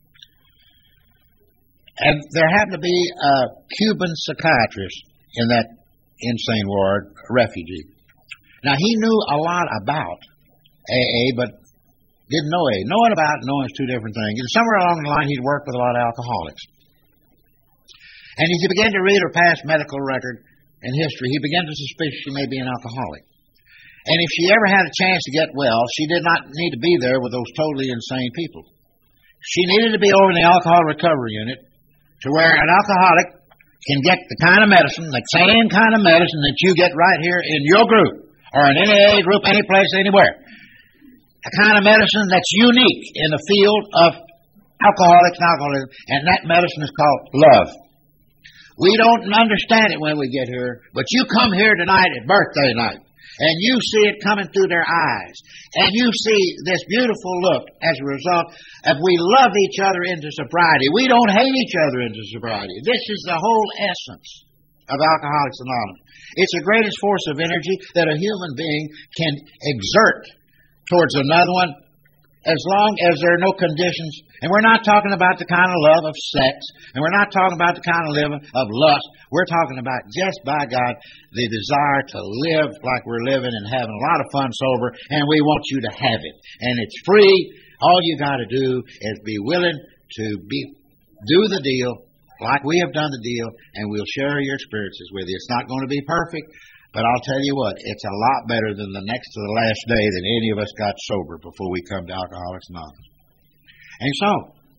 and there happened to be a Cuban psychiatrist in that insane ward, a refugee. Now, he knew a lot about A A, but didn't know A A. Knowing about it, knowing is two different things. And somewhere along the line, he'd worked with a lot of alcoholics. And as he began to read her past medical record and history, he began to suspect she may be an alcoholic. And if she ever had a chance to get well, she did not need to be there with those totally insane people. She needed to be over in the alcohol recovery unit, to where an alcoholic can get the kind of medicine, the same kind of medicine that you get right here in your group, or in any A A group, any place, anywhere. A kind of medicine that's unique in the field of alcoholics and alcoholism, and that medicine is called love. We don't understand it when we get here, but you come here tonight at birthday night, and you see it coming through their eyes, and you see this beautiful look as a result of we love each other into sobriety. We don't hate each other into sobriety. This is the whole essence of Alcoholics Anonymous. It's the greatest force of energy that a human being can exert towards another one, as long as there are no conditions. And we're not talking about the kind of love of sex, and we're not talking about the kind of love of lust. We're talking about, just by God, the desire to live like we're living and having a lot of fun sober, and we want you to have it. And it's free. All you got to do is be willing to be do the deal like we have done the deal, and we'll share your experiences with you. It's not going to be perfect. But I'll tell you what, it's a lot better than the next to the last day that any of us got sober before we come to Alcoholics Anonymous. And so,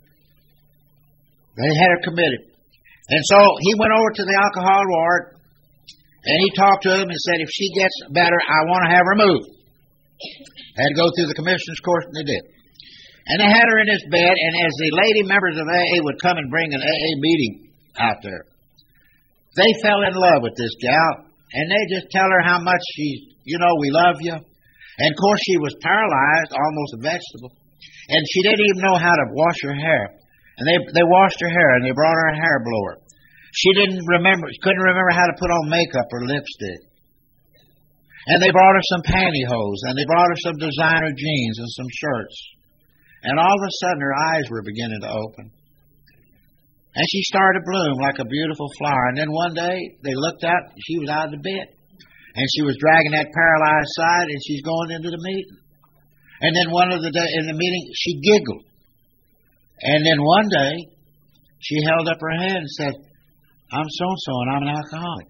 they had her committed. And so, he went over to the alcohol ward, and he talked to them and said, if she gets better, I want to have her moved. Had to go through the commissioner's course, and they did. And they had her in this bed, and as the lady members of A A would come and bring an A A meeting out there, they fell in love with this gal. And they just tell her how much she, you know, we love you. And, of course, she was paralyzed, almost a vegetable. And she didn't even know how to wash her hair. And they they washed her hair, and they brought her a hair blower. She didn't remember, couldn't remember how to put on makeup or lipstick. And they brought her some pantyhose, and they brought her some designer jeans and some shirts. And all of a sudden, her eyes were beginning to open. And she started to bloom like a beautiful flower. And then one day, they looked out, she was out of the bed. And she was dragging that paralyzed side, and she's going into the meeting. And then one of the day in the meeting, she giggled. And then one day, she held up her hand and said, I'm so-and-so, and I'm an alcoholic.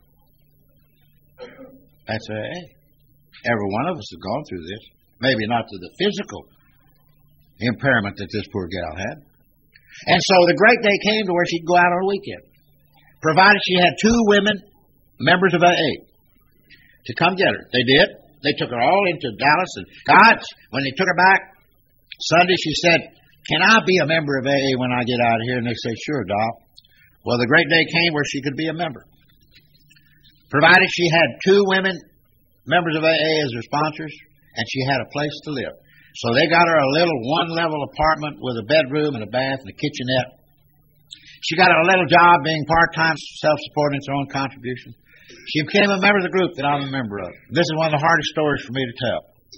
That's A A. Every one of us has gone through this. Maybe not to the physical impairment that this poor gal had. And so the great day came to where she'd go out on a weekend, provided she had two women, members of A A, to come get her. They did. They took her all into Dallas, and God, when they took her back Sunday, she said, can I be a member of A A when I get out of here? And they said, sure, Doc. Well, the great day came where she could be a member, provided she had two women, members of A A, as her sponsors, and she had a place to live. So they got her a little one-level apartment with a bedroom and a bath and a kitchenette. She got a little job being part-time, self-supporting, its own contribution. She became a member of the group that I'm a member of. This is one of the hardest stories for me to tell.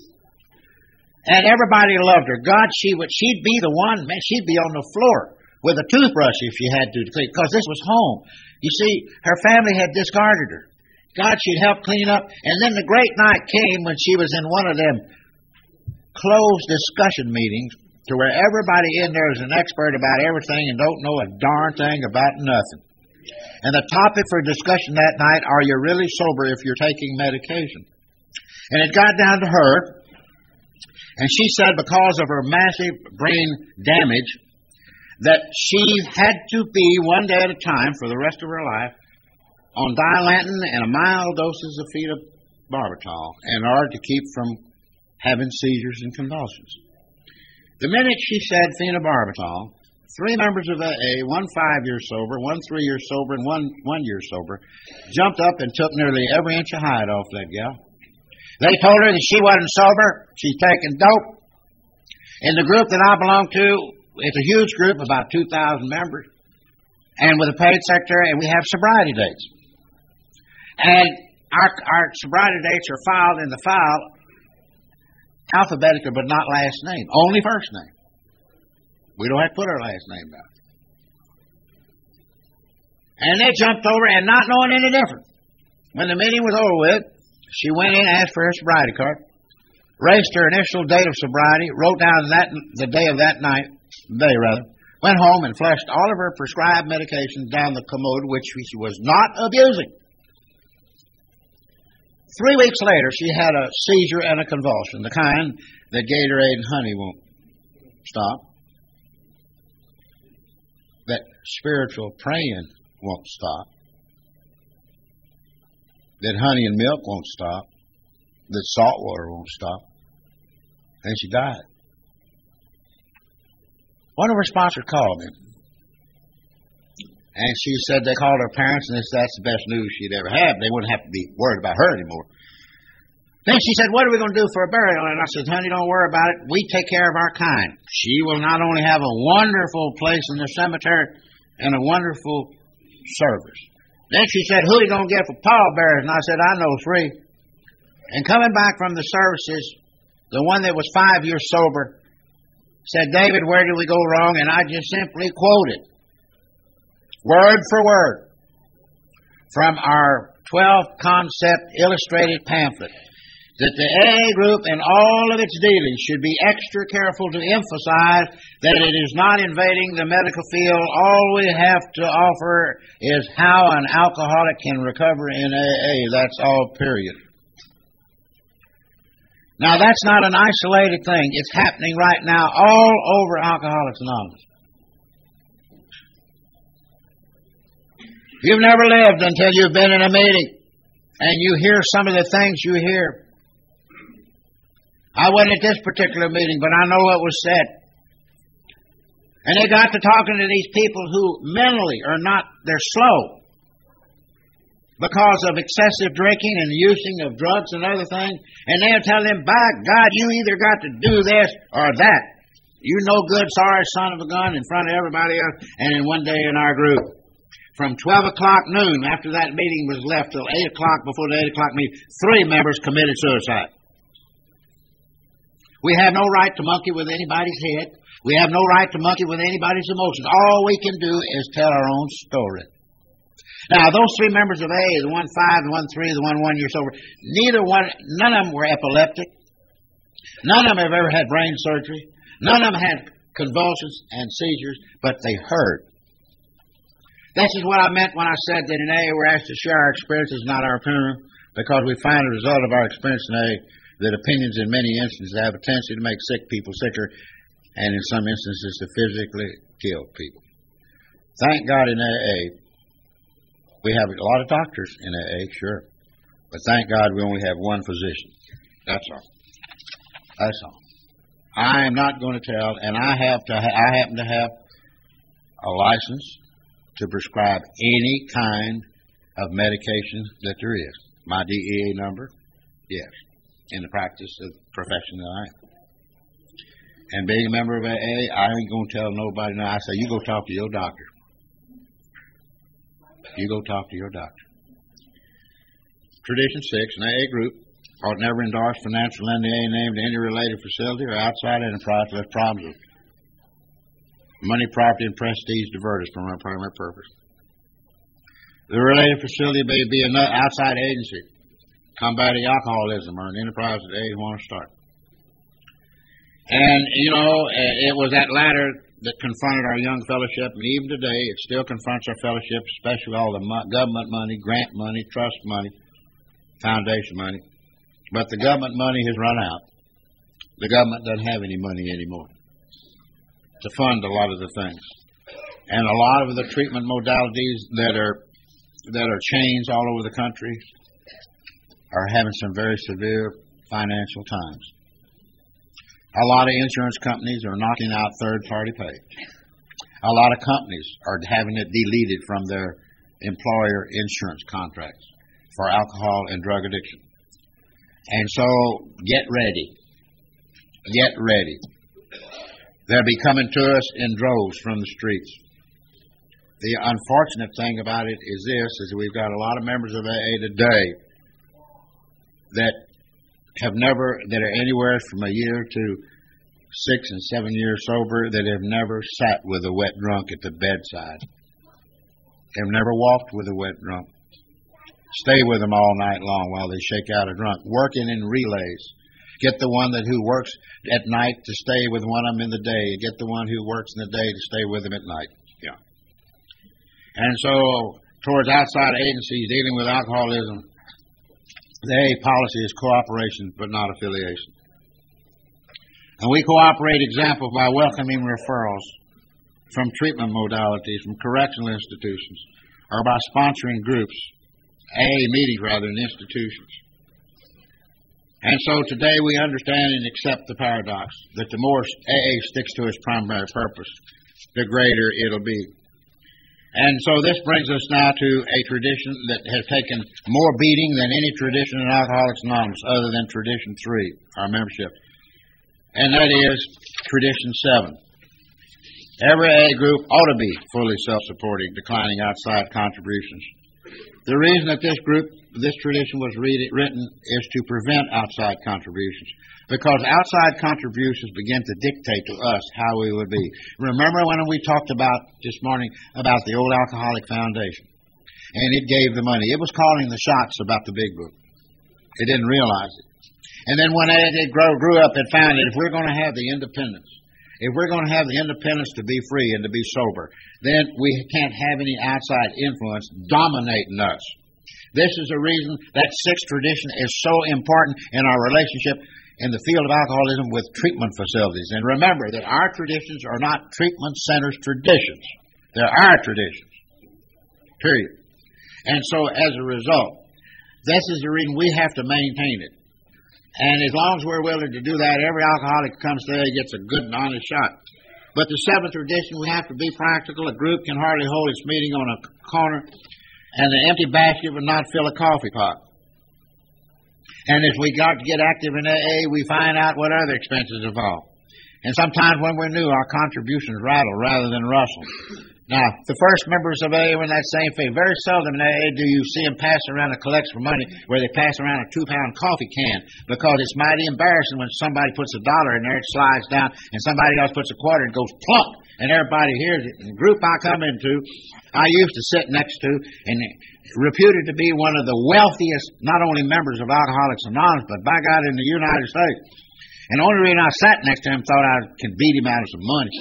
And everybody loved her. God, she would, she'd be the one, man, she'd be on the floor with a toothbrush if she had to, because this was home. You see, her family had discarded her. God, she'd help clean up. And then the great night came when she was in one of them closed discussion meetings to where everybody in there is an expert about everything and don't know a darn thing about nothing. And the topic for discussion that night, are you really sober if you're taking medication? And it got down to her, and she said because of her massive brain damage that she had to be one day at a time for the rest of her life on Dilantin and a mild doses of phenobarbital in order to keep from having seizures and convulsions. The minute she said phenobarbital, three members of A A, one five years sober, one three years sober, and one one year sober, jumped up and took nearly every inch of hide off that gal. They told her that she wasn't sober, she's taking dope. In the group that I belong to, it's a huge group, about two thousand members, and with a paid secretary, and we have sobriety dates. And our, our sobriety dates are filed in the file alphabetical, but not last name. Only first name. We don't have to put our last name down. And they jumped over and not knowing any different. When the meeting was over with, she went in and asked for her sobriety card, raced her initial date of sobriety, wrote down that the day of that night, day rather, went home and flushed all of her prescribed medications down the commode, which she was not abusing. Three weeks later, she had a seizure and a convulsion, the kind that Gatorade and honey won't stop, that spiritual praying won't stop, that honey and milk won't stop, that salt water won't stop, and she died. One of her sponsors called me, and she said they called her parents, and that's the best news she'd ever had. They wouldn't have to be worried about her anymore. Then she said, what are we going to do for a burial? And I said, honey, don't worry about it. We take care of our kind. She will not only have a wonderful place in the cemetery and a wonderful service. Then she said, who are you going to get for pallbearers? And I said, I know three. And coming back from the services, the one that was five years sober said, David, where did we go wrong? And I just simply quoted, word for word, from our twelve concept illustrated pamphlet. that the A A group in all of its dealings should be extra careful to emphasize that it is not invading the medical field. All we have to offer is how an alcoholic can recover in A A. That's all, period. Now, that's not an isolated thing. It's happening right now all over Alcoholics Anonymous. You've never lived until you've been in a meeting and you hear some of the things you hear. I wasn't at this particular meeting, but I know what was said. And they got to talking to these people who mentally are not, they're slow because of excessive drinking and using of drugs and other things. And they'll tell them, by God, you either got to do this or that. You no good, sorry son of a gun in front of everybody else. And then one day in our group, from twelve o'clock noon, after that meeting was left, till eight o'clock before the eight o'clock meeting, three members committed suicide. We have no right to monkey with anybody's head. We have no right to monkey with anybody's emotions. All we can do is tell our own story. Now, those three members of A A, the one five, the one three, the one one year sober, neither one, none of them were epileptic. None of them have ever had brain surgery. None of them had convulsions and seizures, but they heard. This is what I meant when I said that in A A we're asked to share our experiences, not our opinion, because we find a result of our experience in A A that opinions in many instances have a tendency to make sick people sicker, and in some instances to physically kill people. Thank God in A A, we have a lot of doctors in A A, sure, but thank God we only have one physician. That's all. That's all. I am not going to tell, and I have to. Ha- I happen to have a license to prescribe any kind of medication that there is. My D E A number, yes. In the practice of the profession that I am. And being a member of A A, I ain't going to tell nobody now. I say, you go talk to your doctor. You go talk to your doctor. Tradition six, an A A group ought never endorse financial lending A A name to any related facility or outside enterprise unless problems with money, property, and prestige divert us from our primary purpose. The related facility may be an outside agency combating alcoholism or an enterprise that they want to start. And, you know, it was that latter that confronted our young fellowship, and even today it still confronts our fellowship, especially all the mo- government money, grant money, trust money, foundation money. But the government money has run out. The government doesn't have any money anymore to fund a lot of the things. And a lot of the treatment modalities that are that are changed all over the country are having some very severe financial times. A lot of insurance companies are knocking out third-party pay. A lot of companies are having it deleted from their employer insurance contracts for alcohol and drug addiction. And so, get ready. Get ready. They'll be coming to us in droves from the streets. The unfortunate thing about it is this, is we've got a lot of members of A A today that have never, that are anywhere from a year to six and seven years sober, that have never sat with a wet drunk at the bedside. Have never walked with a wet drunk. Stay with them all night long while they shake out a drunk. Working in relays. Get the one that who works at night to stay with one of them in the day. Get the one who works in the day to stay with them at night. Yeah. And so, towards outside agencies dealing with alcoholism, the A A policy is cooperation, but not affiliation. And we cooperate, example, by welcoming referrals from treatment modalities, from correctional institutions, or by sponsoring groups, A A meetings rather than institutions. And so today we understand and accept the paradox that the more A A sticks to its primary purpose, the greater it'll be. And so this brings us now to a tradition that has taken more beating than any tradition in Alcoholics Anonymous other than Tradition three, our membership. And that is Tradition seven. Every A A group ought to be fully self-supporting, declining outside contributions. The reason that this group, this tradition was read, written is to prevent outside contributions, because outside contributions begin to dictate to us how we would be. Remember when we talked about this morning about the Old Alcoholic Foundation, and it gave the money. It was calling the shots about the big book. It didn't realize it. And then when they grow, grew up and found that if we're going to have the independence, if we're going to have the independence to be free and to be sober, then we can't have any outside influence dominating us. This is the reason that sixth tradition is so important in our relationship in the field of alcoholism with treatment facilities. And remember that our traditions are not treatment centers' traditions. They're our traditions. Period. And so as a result, this is the reason we have to maintain it. And as long as we're willing to do that, every alcoholic who comes today gets a good and honest shot. But the seventh tradition, we have to be practical. A group can hardly hold its meeting on a corner, and the empty basket would not fill a coffee pot. And if we got to get active in A A, we find out what other expenses involve. And sometimes when we're new, our contributions rattle rather than rustle. Now, the first members of A A were in that same faith. Very seldom in A A do you see them pass around a collection for money where they pass around a two-pound coffee can, because it's mighty embarrassing when somebody puts a dollar in there, it slides down, and somebody else puts a quarter, and it goes plump, and everybody hears it. And the group I come into, I used to sit next to, and reputed to be one of the wealthiest, not only members of Alcoholics Anonymous, but by God, in the United States. And the only reason I sat next to him, thought I could beat him out of some money.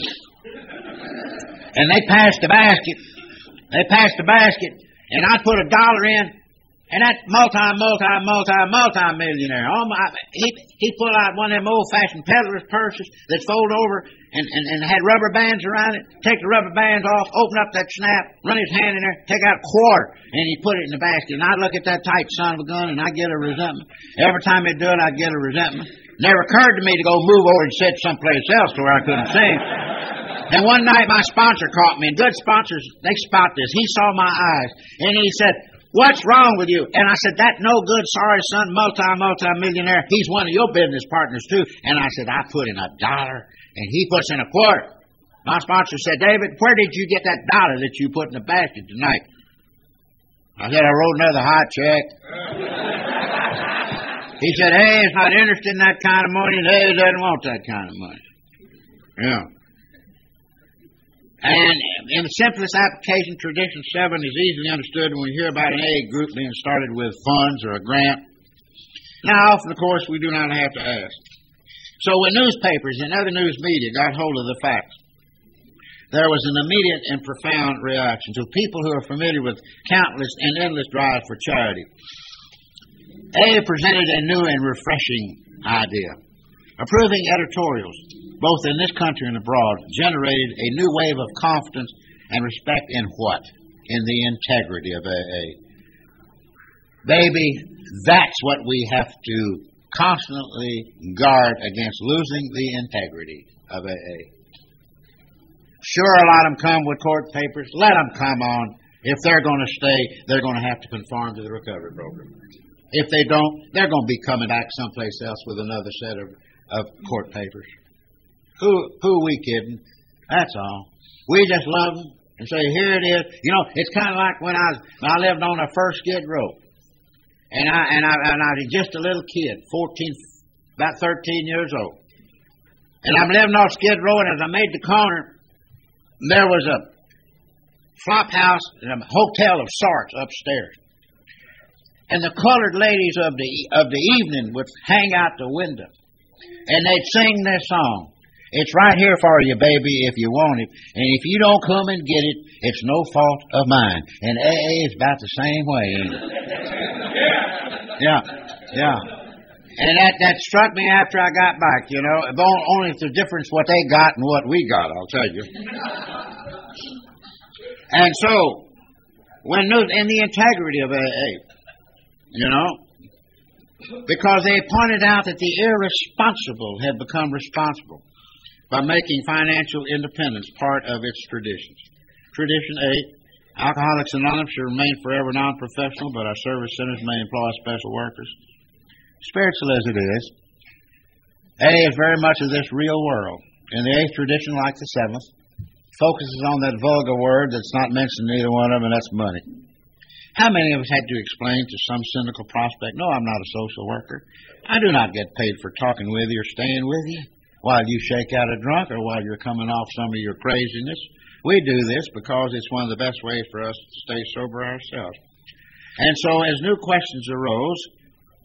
And they passed the basket. They passed the basket, and I put a dollar in, and that multi, multi, multi, multi-millionaire, oh my, he he pulled out one of them old-fashioned peddler's purses that fold over and, and, and had rubber bands around it. Take the rubber bands off, open up that snap, run his hand in there, take out a quarter, and he put it in the basket. And I'd look at that tight son of a gun, and I'd get a resentment. Every time he'd do it, I'd get a resentment. Never occurred to me to go move over and sit someplace else to where I couldn't see him. And one night my sponsor caught me, and good sponsors, they spot this. He saw my eyes, and he said, "What's wrong with you?" And I said, "That no good, sorry son, multi, multi-millionaire, he's one of your business partners too." And I said, "I put in a dollar, and he puts in a quarter." My sponsor said, "David, where did you get that dollar that you put in the basket tonight?" I said, "I wrote another hot check." He said, "Hey, he's not interested in that kind of money, and hey, he doesn't want that kind of money." Yeah. And in the simplest application, tradition seven is easily understood when we hear about an A A group being started with funds or a grant. Now, often, of course, we do not have to ask. So when newspapers and other news media got hold of the facts, there was an immediate and profound reaction to people who are familiar with countless and endless drives for charity. A A presented a new and refreshing idea. Approving editorials, both in this country and abroad, generated a new wave of confidence and respect in what? In the integrity of A A. Baby, that's what we have to constantly guard against, losing the integrity of A A. Sure, a lot of them come with court papers. Let them come on. If they're going to stay, they're going to have to conform to the recovery program. If they don't, they're going to be coming back someplace else with another set of, of court papers. Who who are we kidding? That's all. We just love them and say, here it is. You know, it's kind of like when I was, when I lived on the first Skid Row. And I, and I and I was just a little kid, fourteen, about thirteen years old. And I'm living on Skid Row, and as I made the corner, there was a flop house and a hotel of sorts upstairs. And the colored ladies of the of the evening would hang out the window, and they'd sing this song. It's right here for you, baby, if you want it. And if you don't come and get it, it's no fault of mine. And A A is about the same way, ain't it? Yeah, yeah. And that, that struck me after I got back, you know. Only it's the difference what they got and what we got, I'll tell you. And so, when in the integrity of A A, you know, because they pointed out that the irresponsible had become responsible by making financial independence part of its traditions. Tradition eight, Alcoholics Anonymous should remain forever non-professional, but our service centers may employ special workers. Spiritual as it is, A A is very much of this real world. And the eighth tradition, like the seventh, focuses on that vulgar word that's not mentioned in either one of them, and that's money. How many of us had to explain to some cynical prospect, no, I'm not a social worker. I do not get paid for talking with you or staying with you while you shake out a drunk or while you're coming off some of your craziness. We do this because it's one of the best ways for us to stay sober ourselves. And so as new questions arose,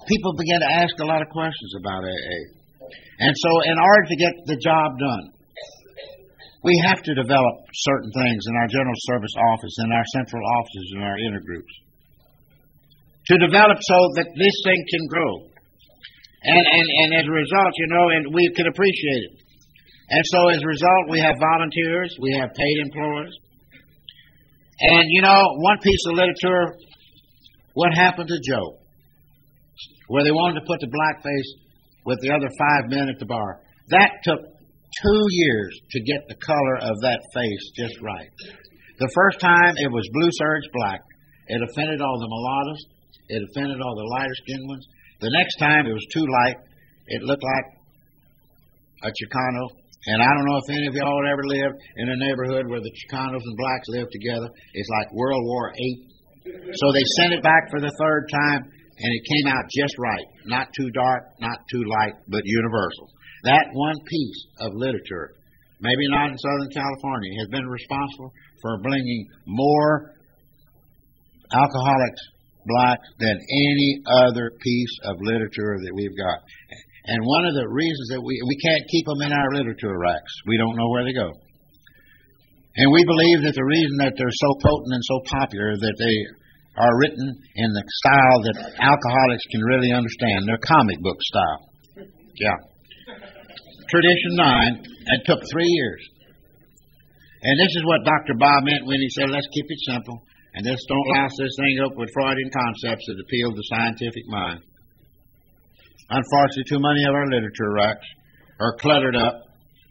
people began to ask a lot of questions about A A. And so in order to get the job done, we have to develop certain things in our general service office, in our central offices, in our intergroups, to develop so that this thing can grow. And, and, and as a result, you know, and we can appreciate it. And so as a result, we have volunteers, we have paid employees. And, you know, one piece of literature, what happened to Joe, where they wanted to put the blackface with the other five men at the bar. That took two years to get the color of that face just right. The first time it was blue serge black. It offended all the mulattoes. It offended all the lighter skinned ones. The next time it was too light. It looked like a Chicano. And I don't know if any of y'all ever lived in a neighborhood where the Chicanos and blacks lived together. It's like World War Eight. So they sent it back for the third time, and it came out just right. Not too dark, not too light, but universal. That one piece of literature, maybe not in Southern California, has been responsible for bringing more alcoholics, blacks, than any other piece of literature that we've got. And one of the reasons that we we can't keep them in our literature racks, we don't know where they go. And we believe that the reason that they're so potent and so popular that they are written in the style that alcoholics can really understand. They're comic book style. Yeah. Tradition nine, it took three years. And this is what Doctor Bob meant when he said, let's keep it simple, and just don't louse this thing up with Freudian concepts that appeal to the scientific mind. Unfortunately, too many of our literature racks are cluttered up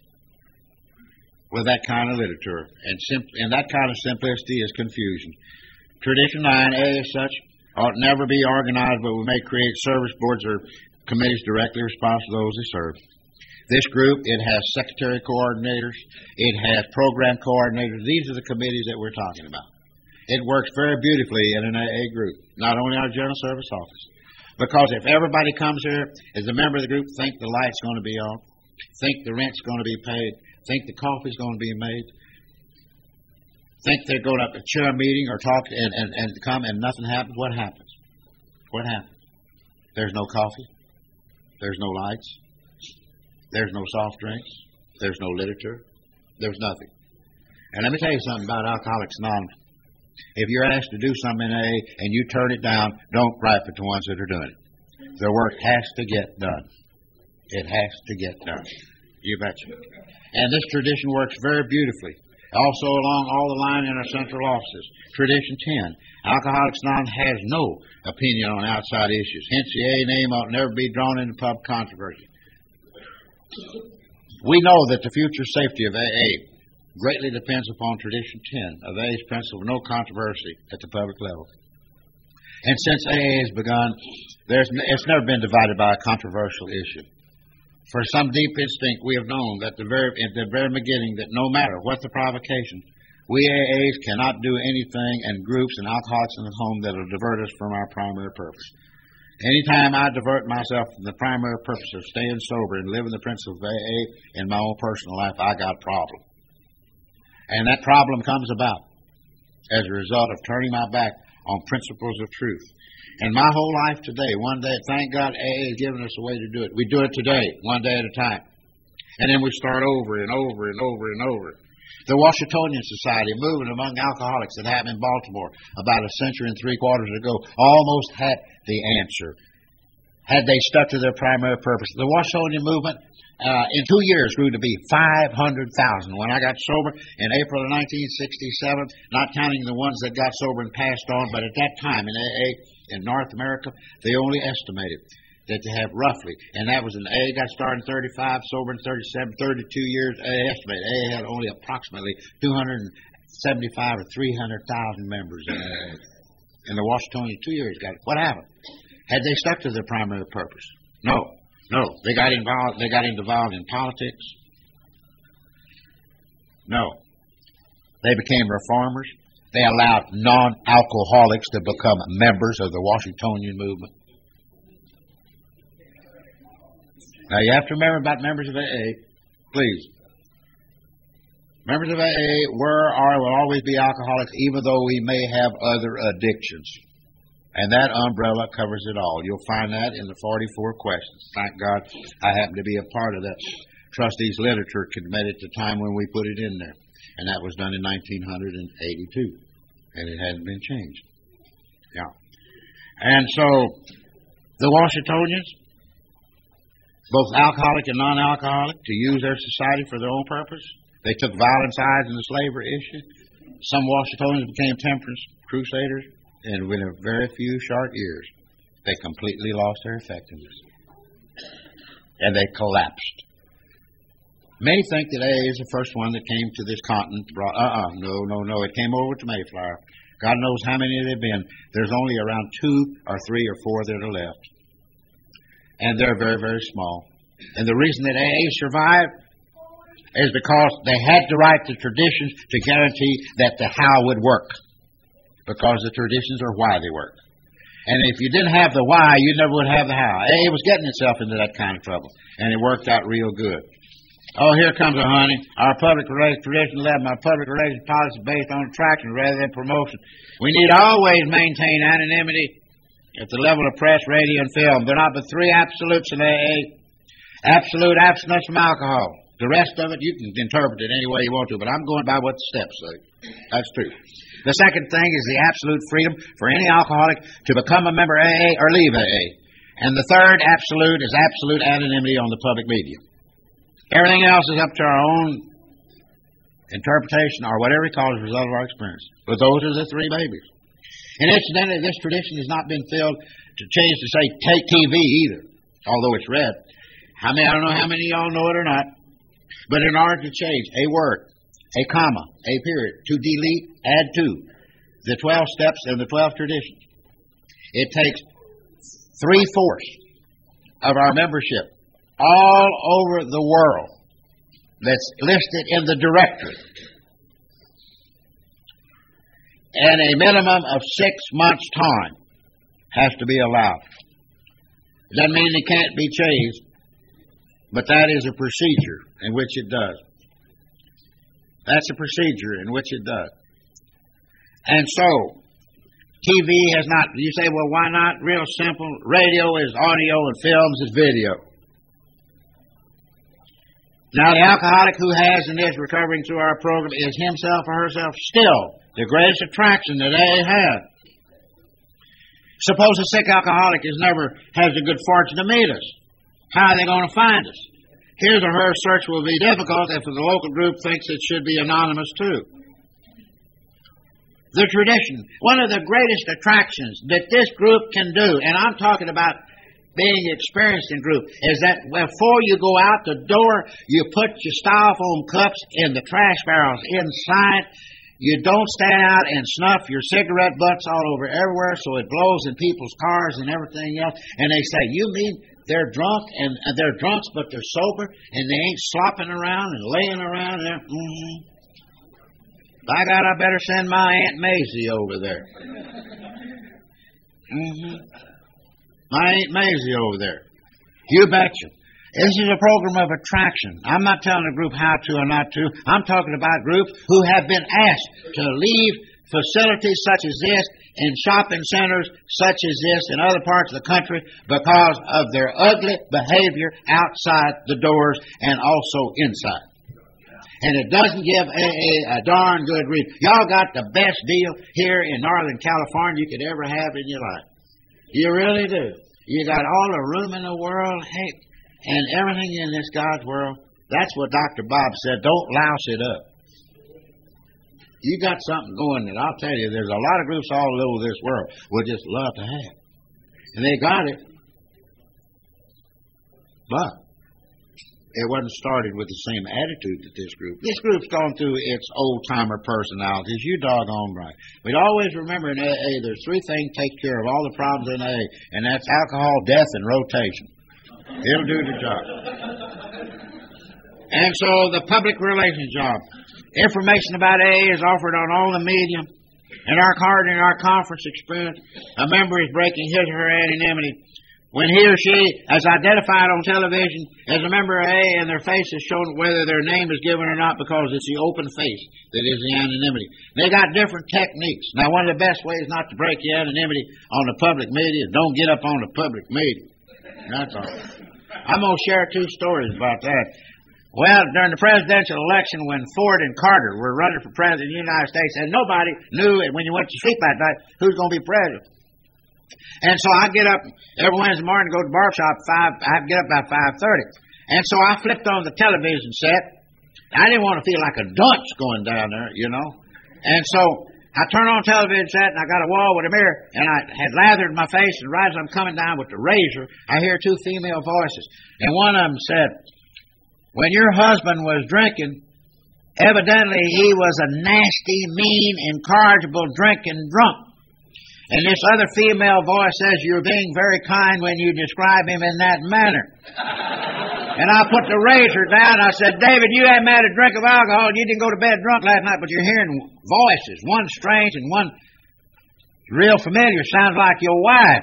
with that kind of literature, and, sim- and that kind of simplicity is confusion. Tradition nine A, as such, ought never be organized, but we may create service boards or committees directly responsible to those they serve. This group, it has secretary coordinators, it has program coordinators. These are the committees that we're talking about. It works very beautifully in an A A group, not only our general service office. Because if everybody comes here as a member of the group, think the light's going to be on, think the rent's going to be paid, think the coffee's going to be made, think they're going to chair a meeting or talk and, and, and come and nothing happens, what happens? What happens? There's no coffee. There's no lights. There's no soft drinks. There's no literature. There's nothing. And let me tell you something about Alcoholics Anonymous. If you're asked to do something in A A and you turn it down, don't gripe at the ones that are doing it. The work has to get done. It has to get done. You betcha. And this tradition works very beautifully. Also along all the line in our central offices. Tradition ten. Alcoholics Anonymous has no opinion on outside issues. Hence the A A name ought never be drawn into public controversy. We know that the future safety of A A greatly depends upon Tradition ten of A A's principle of no controversy at the public level. And since A A has begun, there's, it's never been divided by a controversial issue. For some deep instinct, we have known that the very, at the very beginning that no matter what the provocation, we A As cannot do anything in groups and alcoholics in the home that will divert us from our primary purpose. Anytime I divert myself from the primary purpose of staying sober and living the principles of A A in my own personal life, I got a problem. And that problem comes about as a result of turning my back on principles of truth. And my whole life today, one day, thank God A A has given us a way to do it. We do it today, one day at a time. And then we start over and over and over and over. The Washingtonian Society, a movement among alcoholics that happened in Baltimore about a century and three quarters ago, almost had the answer had they stuck to their primary purpose. The Washingtonian movement uh, in two years grew to be five hundred thousand. When I got sober in April of nineteen sixty-seven, not counting the ones that got sober and passed on, but at that time in A A in North America, they only estimated that they have roughly, and that was in A A got started in thirty-five, sober in thirty-seven, thirty-two years, A A estimated. A A had only approximately two hundred seventy-five or three hundred thousand members in A A. And the Washingtonian two years got it. What happened? Had they stuck to their primary purpose? No. No. They got involved they got involved in politics. No. They became reformers. They allowed non-alcoholics to become members of the Washingtonian movement. Now you have to remember about members of A A, please. Members of A A were or will always be alcoholics, even though we may have other addictions. And that umbrella covers it all. You'll find that in the forty-four questions. Thank God I happen to be a part of that trustees' literature committee at the time when we put it in there. And that was done in nineteen eighty-two. And it hadn't been changed. Yeah. And so, the Washingtonians, both alcoholic and non-alcoholic, to use their society for their own purpose. They took violent sides in the slavery issue. Some Washingtonians became temperance crusaders, and within a very few short years, they completely lost their effectiveness. And they collapsed. Many think that A A is the first one that came to this continent. Brought, uh-uh, no, no, no. It came over to Mayflower. God knows how many there have been. There's only around two or three or four that are left. And they're very, very small. And the reason that A A survived is because they had to write the traditions to guarantee that the how would work. Because the traditions are why they work. And if you didn't have the why, you never would have the how. A A was getting itself into that kind of trouble. And it worked out real good. Oh, here comes a honey. Our public relations tradition eleven, our public relations policy based on attraction rather than promotion. We need always maintain anonymity at the level of press, radio, and film. There are not but three absolutes in A A. Absolute abstinence from alcohol. The rest of it, you can interpret it any way you want to, but I'm going by what the steps say. That's true. The second thing is the absolute freedom for any alcoholic to become a member of A A or leave A A. And the third absolute is absolute anonymity on the public media. Everything else is up to our own interpretation or whatever we call it as a result of our experience. But those are the three babies. And incidentally, this tradition has not been filled to change to say take T V either, although it's read. How many, I don't know how many of y'all know it or not, but in order to change a word, a comma, a period, to delete, add to, the twelve steps and the twelve traditions, it takes three-fourths of our membership all over the world that's listed in the directory. And a minimum of six months' time has to be allowed. Doesn't mean it can't be changed, but that is a procedure in which it does. That's a procedure in which it does. And so, T V has not, you say, well, why not? Real simple. Radio is audio and films is video. Now, the alcoholic who has and is recovering through our program is himself or herself still the greatest attraction that A A has. Suppose a sick alcoholic is never has the good fortune to meet us. How are they going to find us? His or her search will be difficult if the local group thinks it should be anonymous too. The tradition, one of the greatest attractions that this group can do, and I'm talking about being experienced in group, is that before you go out the door, you put your styrofoam cups in the trash barrels inside. You don't stand out and snuff your cigarette butts all over everywhere so it blows in people's cars and everything else. And they say, you mean they're drunk and uh, they're drunks but they're sober and they ain't slopping around and laying around there? Mm-hmm. By God, I better send my Aunt Maisie over there. Mm-hmm. My Aunt Maisie over there. You betcha. This is a program of attraction. I'm not telling a group how to or not to. I'm talking about groups who have been asked to leave facilities such as this in shopping centers such as this in other parts of the country because of their ugly behavior outside the doors and also inside. And it doesn't give a, a, a darn good reason. Y'all got the best deal here in Northern California you could ever have in your life. You really do. You got all the room in the world, heck, and everything in this God's world. That's what Doctor Bob said. Don't louse it up. You got something going that I'll tell you, there's a lot of groups all over this world would just love to have. And they got it. But it wasn't started with the same attitude that this group. This group's gone through its old-timer personalities. You doggone right. But always remember in A A, there's three things take care of all the problems in A A, and that's alcohol, death, and rotation. It'll do the job. And so the public relations job. Information about A A is offered on all the media. In our card in our conference experience, a member is breaking his or her anonymity when he or she is identified on television as a member of A and their face is shown whether their name is given or not because it's the open face that is the anonymity. They got different techniques. Now, one of the best ways not to break your anonymity on the public media is don't get up on the public media. That's all. I'm going to share two stories about that. Well, during the presidential election when Ford and Carter were running for president of the United States, and nobody knew when you went to sleep that night who's going to be president. And so I get up every Wednesday morning, go to the barbershop five. I get up about five thirty, and so I flipped on the television set. I didn't want to feel like a dunce going down there, you know. And so I turn on the television set, and I got a wall with a mirror, and I had lathered my face. And right as I'm coming down with the razor, I hear two female voices, and one of them said, "When your husband was drinking, evidently he was a nasty, mean, incorrigible drinking drunk." And this other female voice says, "You're being very kind when you describe him in that manner." And I put the razor down. I said, "David, you haven't had a drink of alcohol. You didn't go to bed drunk last night, but you're hearing voices. One strange and one real familiar. Sounds like your wife."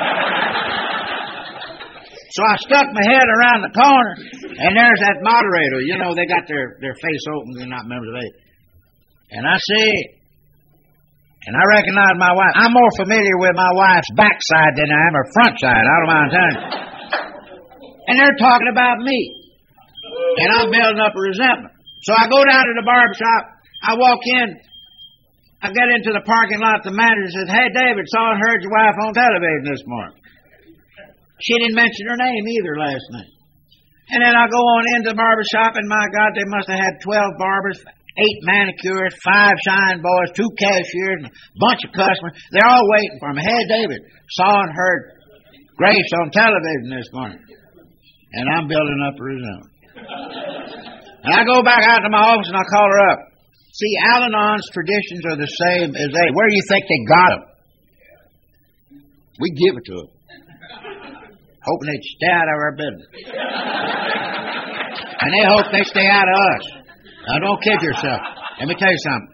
So I stuck my head around the corner, and there's that moderator. You know, they got their, their face open. They're not members of A. And I see... And I recognize my wife. I'm more familiar with my wife's backside than I am her front side. I don't mind telling you. And they're talking about me. And I'm building up a resentment. So I go down to the barbershop. I walk in. I get into the parking lot. The manager says, "Hey, David, saw and heard your wife on television this morning." She didn't mention her name either last night. And then I go on into the barbershop, and my God, they must have had twelve barbers, eight manicurists, five shine boys, two cashiers, and a bunch of customers. They're all waiting for me. "Hey, David, saw and heard Grace on television this morning." And I'm building up a resentment. And I go back out to my office and I call her up. See, Al-Anon's traditions are the same as A. Where do you think they got them? We give it to them. Hoping they'd stay out of our business. And they hope they stay out of us. Now, don't kid yourself. Let me tell you something.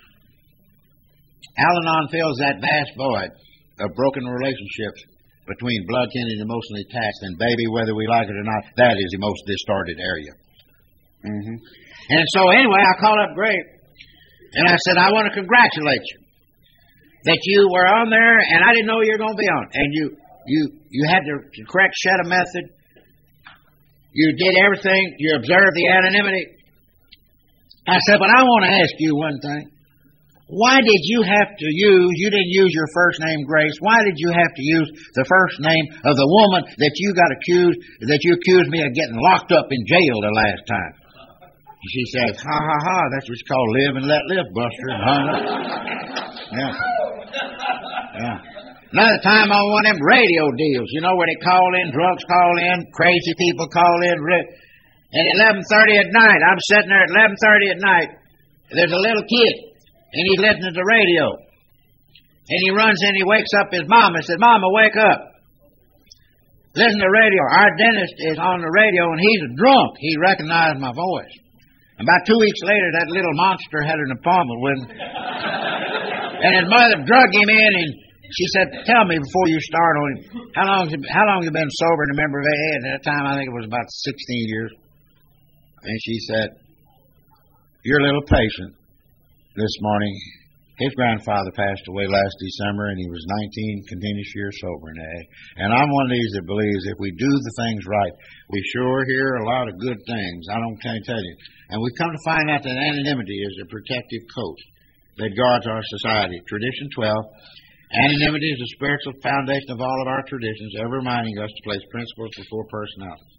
Al-Anon fills that vast void of broken relationships between blood-kin and emotionally attached. And, baby, whether we like it or not, that is the most distorted area. Mm-hmm. And so, anyway, I called up Grape, and I said, "I want to congratulate you that you were on there, and I didn't know you were going to be on. And you you, you had the correct Shetta method. You did everything. You observed the anonymity." I said, "But I want to ask you one thing. Why did you have to use, you didn't use your first name, Grace, why did you have to use the first name of the woman that you got accused, that you accused me of getting locked up in jail the last time?" She says, "Ha, ha, ha, that's what you call live and let live, Buster." Huh? Yeah. Yeah. Another time on one of them radio deals, you know, where they call in, drunks call in, crazy people call in, and at eleven thirty at night, I'm sitting there at eleven thirty at night, there's a little kid, and he's listening to the radio. And he runs in, he wakes up his mom and says, "Mama, wake up. Listen to the radio. Our dentist is on the radio, and he's a drunk." He recognized my voice. About two weeks later, that little monster had an appointment with him. And his mother drug him in, and she said, "Tell me before you start on him, how long how long have you been sober and a member of A A?" At that time, I think it was about sixteen years. And she said, "You're a little patient this morning. His grandfather passed away last December, and he was nineteen continuous years sober in A A. And I'm one of these that believes if we do the things right, we sure hear a lot of good things. I don't can't tell you. And we come to find out that anonymity is a protective coat that guards our society. Tradition twelve, anonymity is the spiritual foundation of all of our traditions, ever reminding us to place principles before personalities.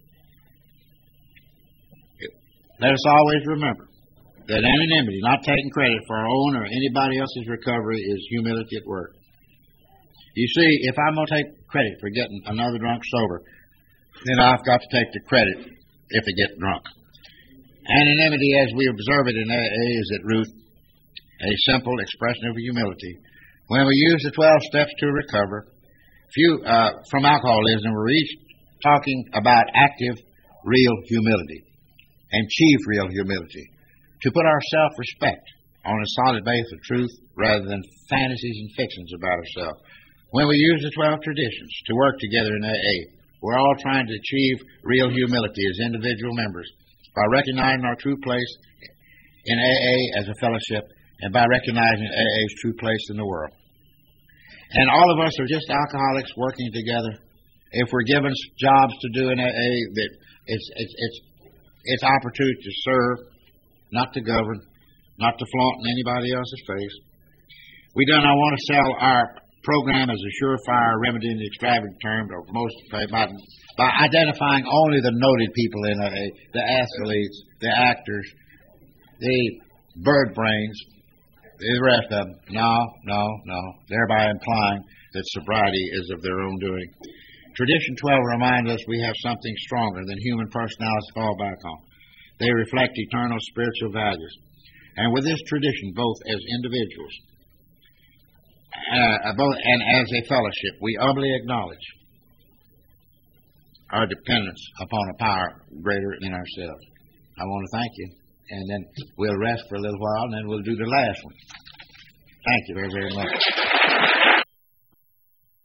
Let us always remember that anonymity, not taking credit for our own or anybody else's recovery, is humility at work. You see, if I'm going to take credit for getting another drunk sober, then I've got to take the credit if they get drunk. Anonymity, as we observe it in A A, is at root a simple expression of humility. When we use the twelve steps to recover few, uh, from alcoholism, we're each talking about active, real humility and chief real humility. To put our self-respect on a solid base of truth rather than fantasies and fictions about ourselves. When we use the twelve traditions to work together in A A, we're all trying to achieve real humility as individual members by recognizing our true place in A A as a fellowship and by recognizing A A's true place in the world. And all of us are just alcoholics working together. If we're given jobs to do in A A, that it's it's it's it's opportunity to serve, not to govern, not to flaunt in anybody else's face. We do not want to sell our program as a surefire remedy in the extravagant terms or most by, by identifying only the noted people in A A, the athletes, the actors, the bird brains, the rest of them. No, no, no. Thereby implying that sobriety is of their own doing. Tradition twelve reminds us we have something stronger than human personalities to fall back on. They reflect eternal spiritual values. And with this tradition, both as individuals uh, both and as a fellowship, we humbly acknowledge our dependence upon a power greater than ourselves. I want to thank you. And then we'll rest for a little while, and then we'll do the last one. Thank you very, very much.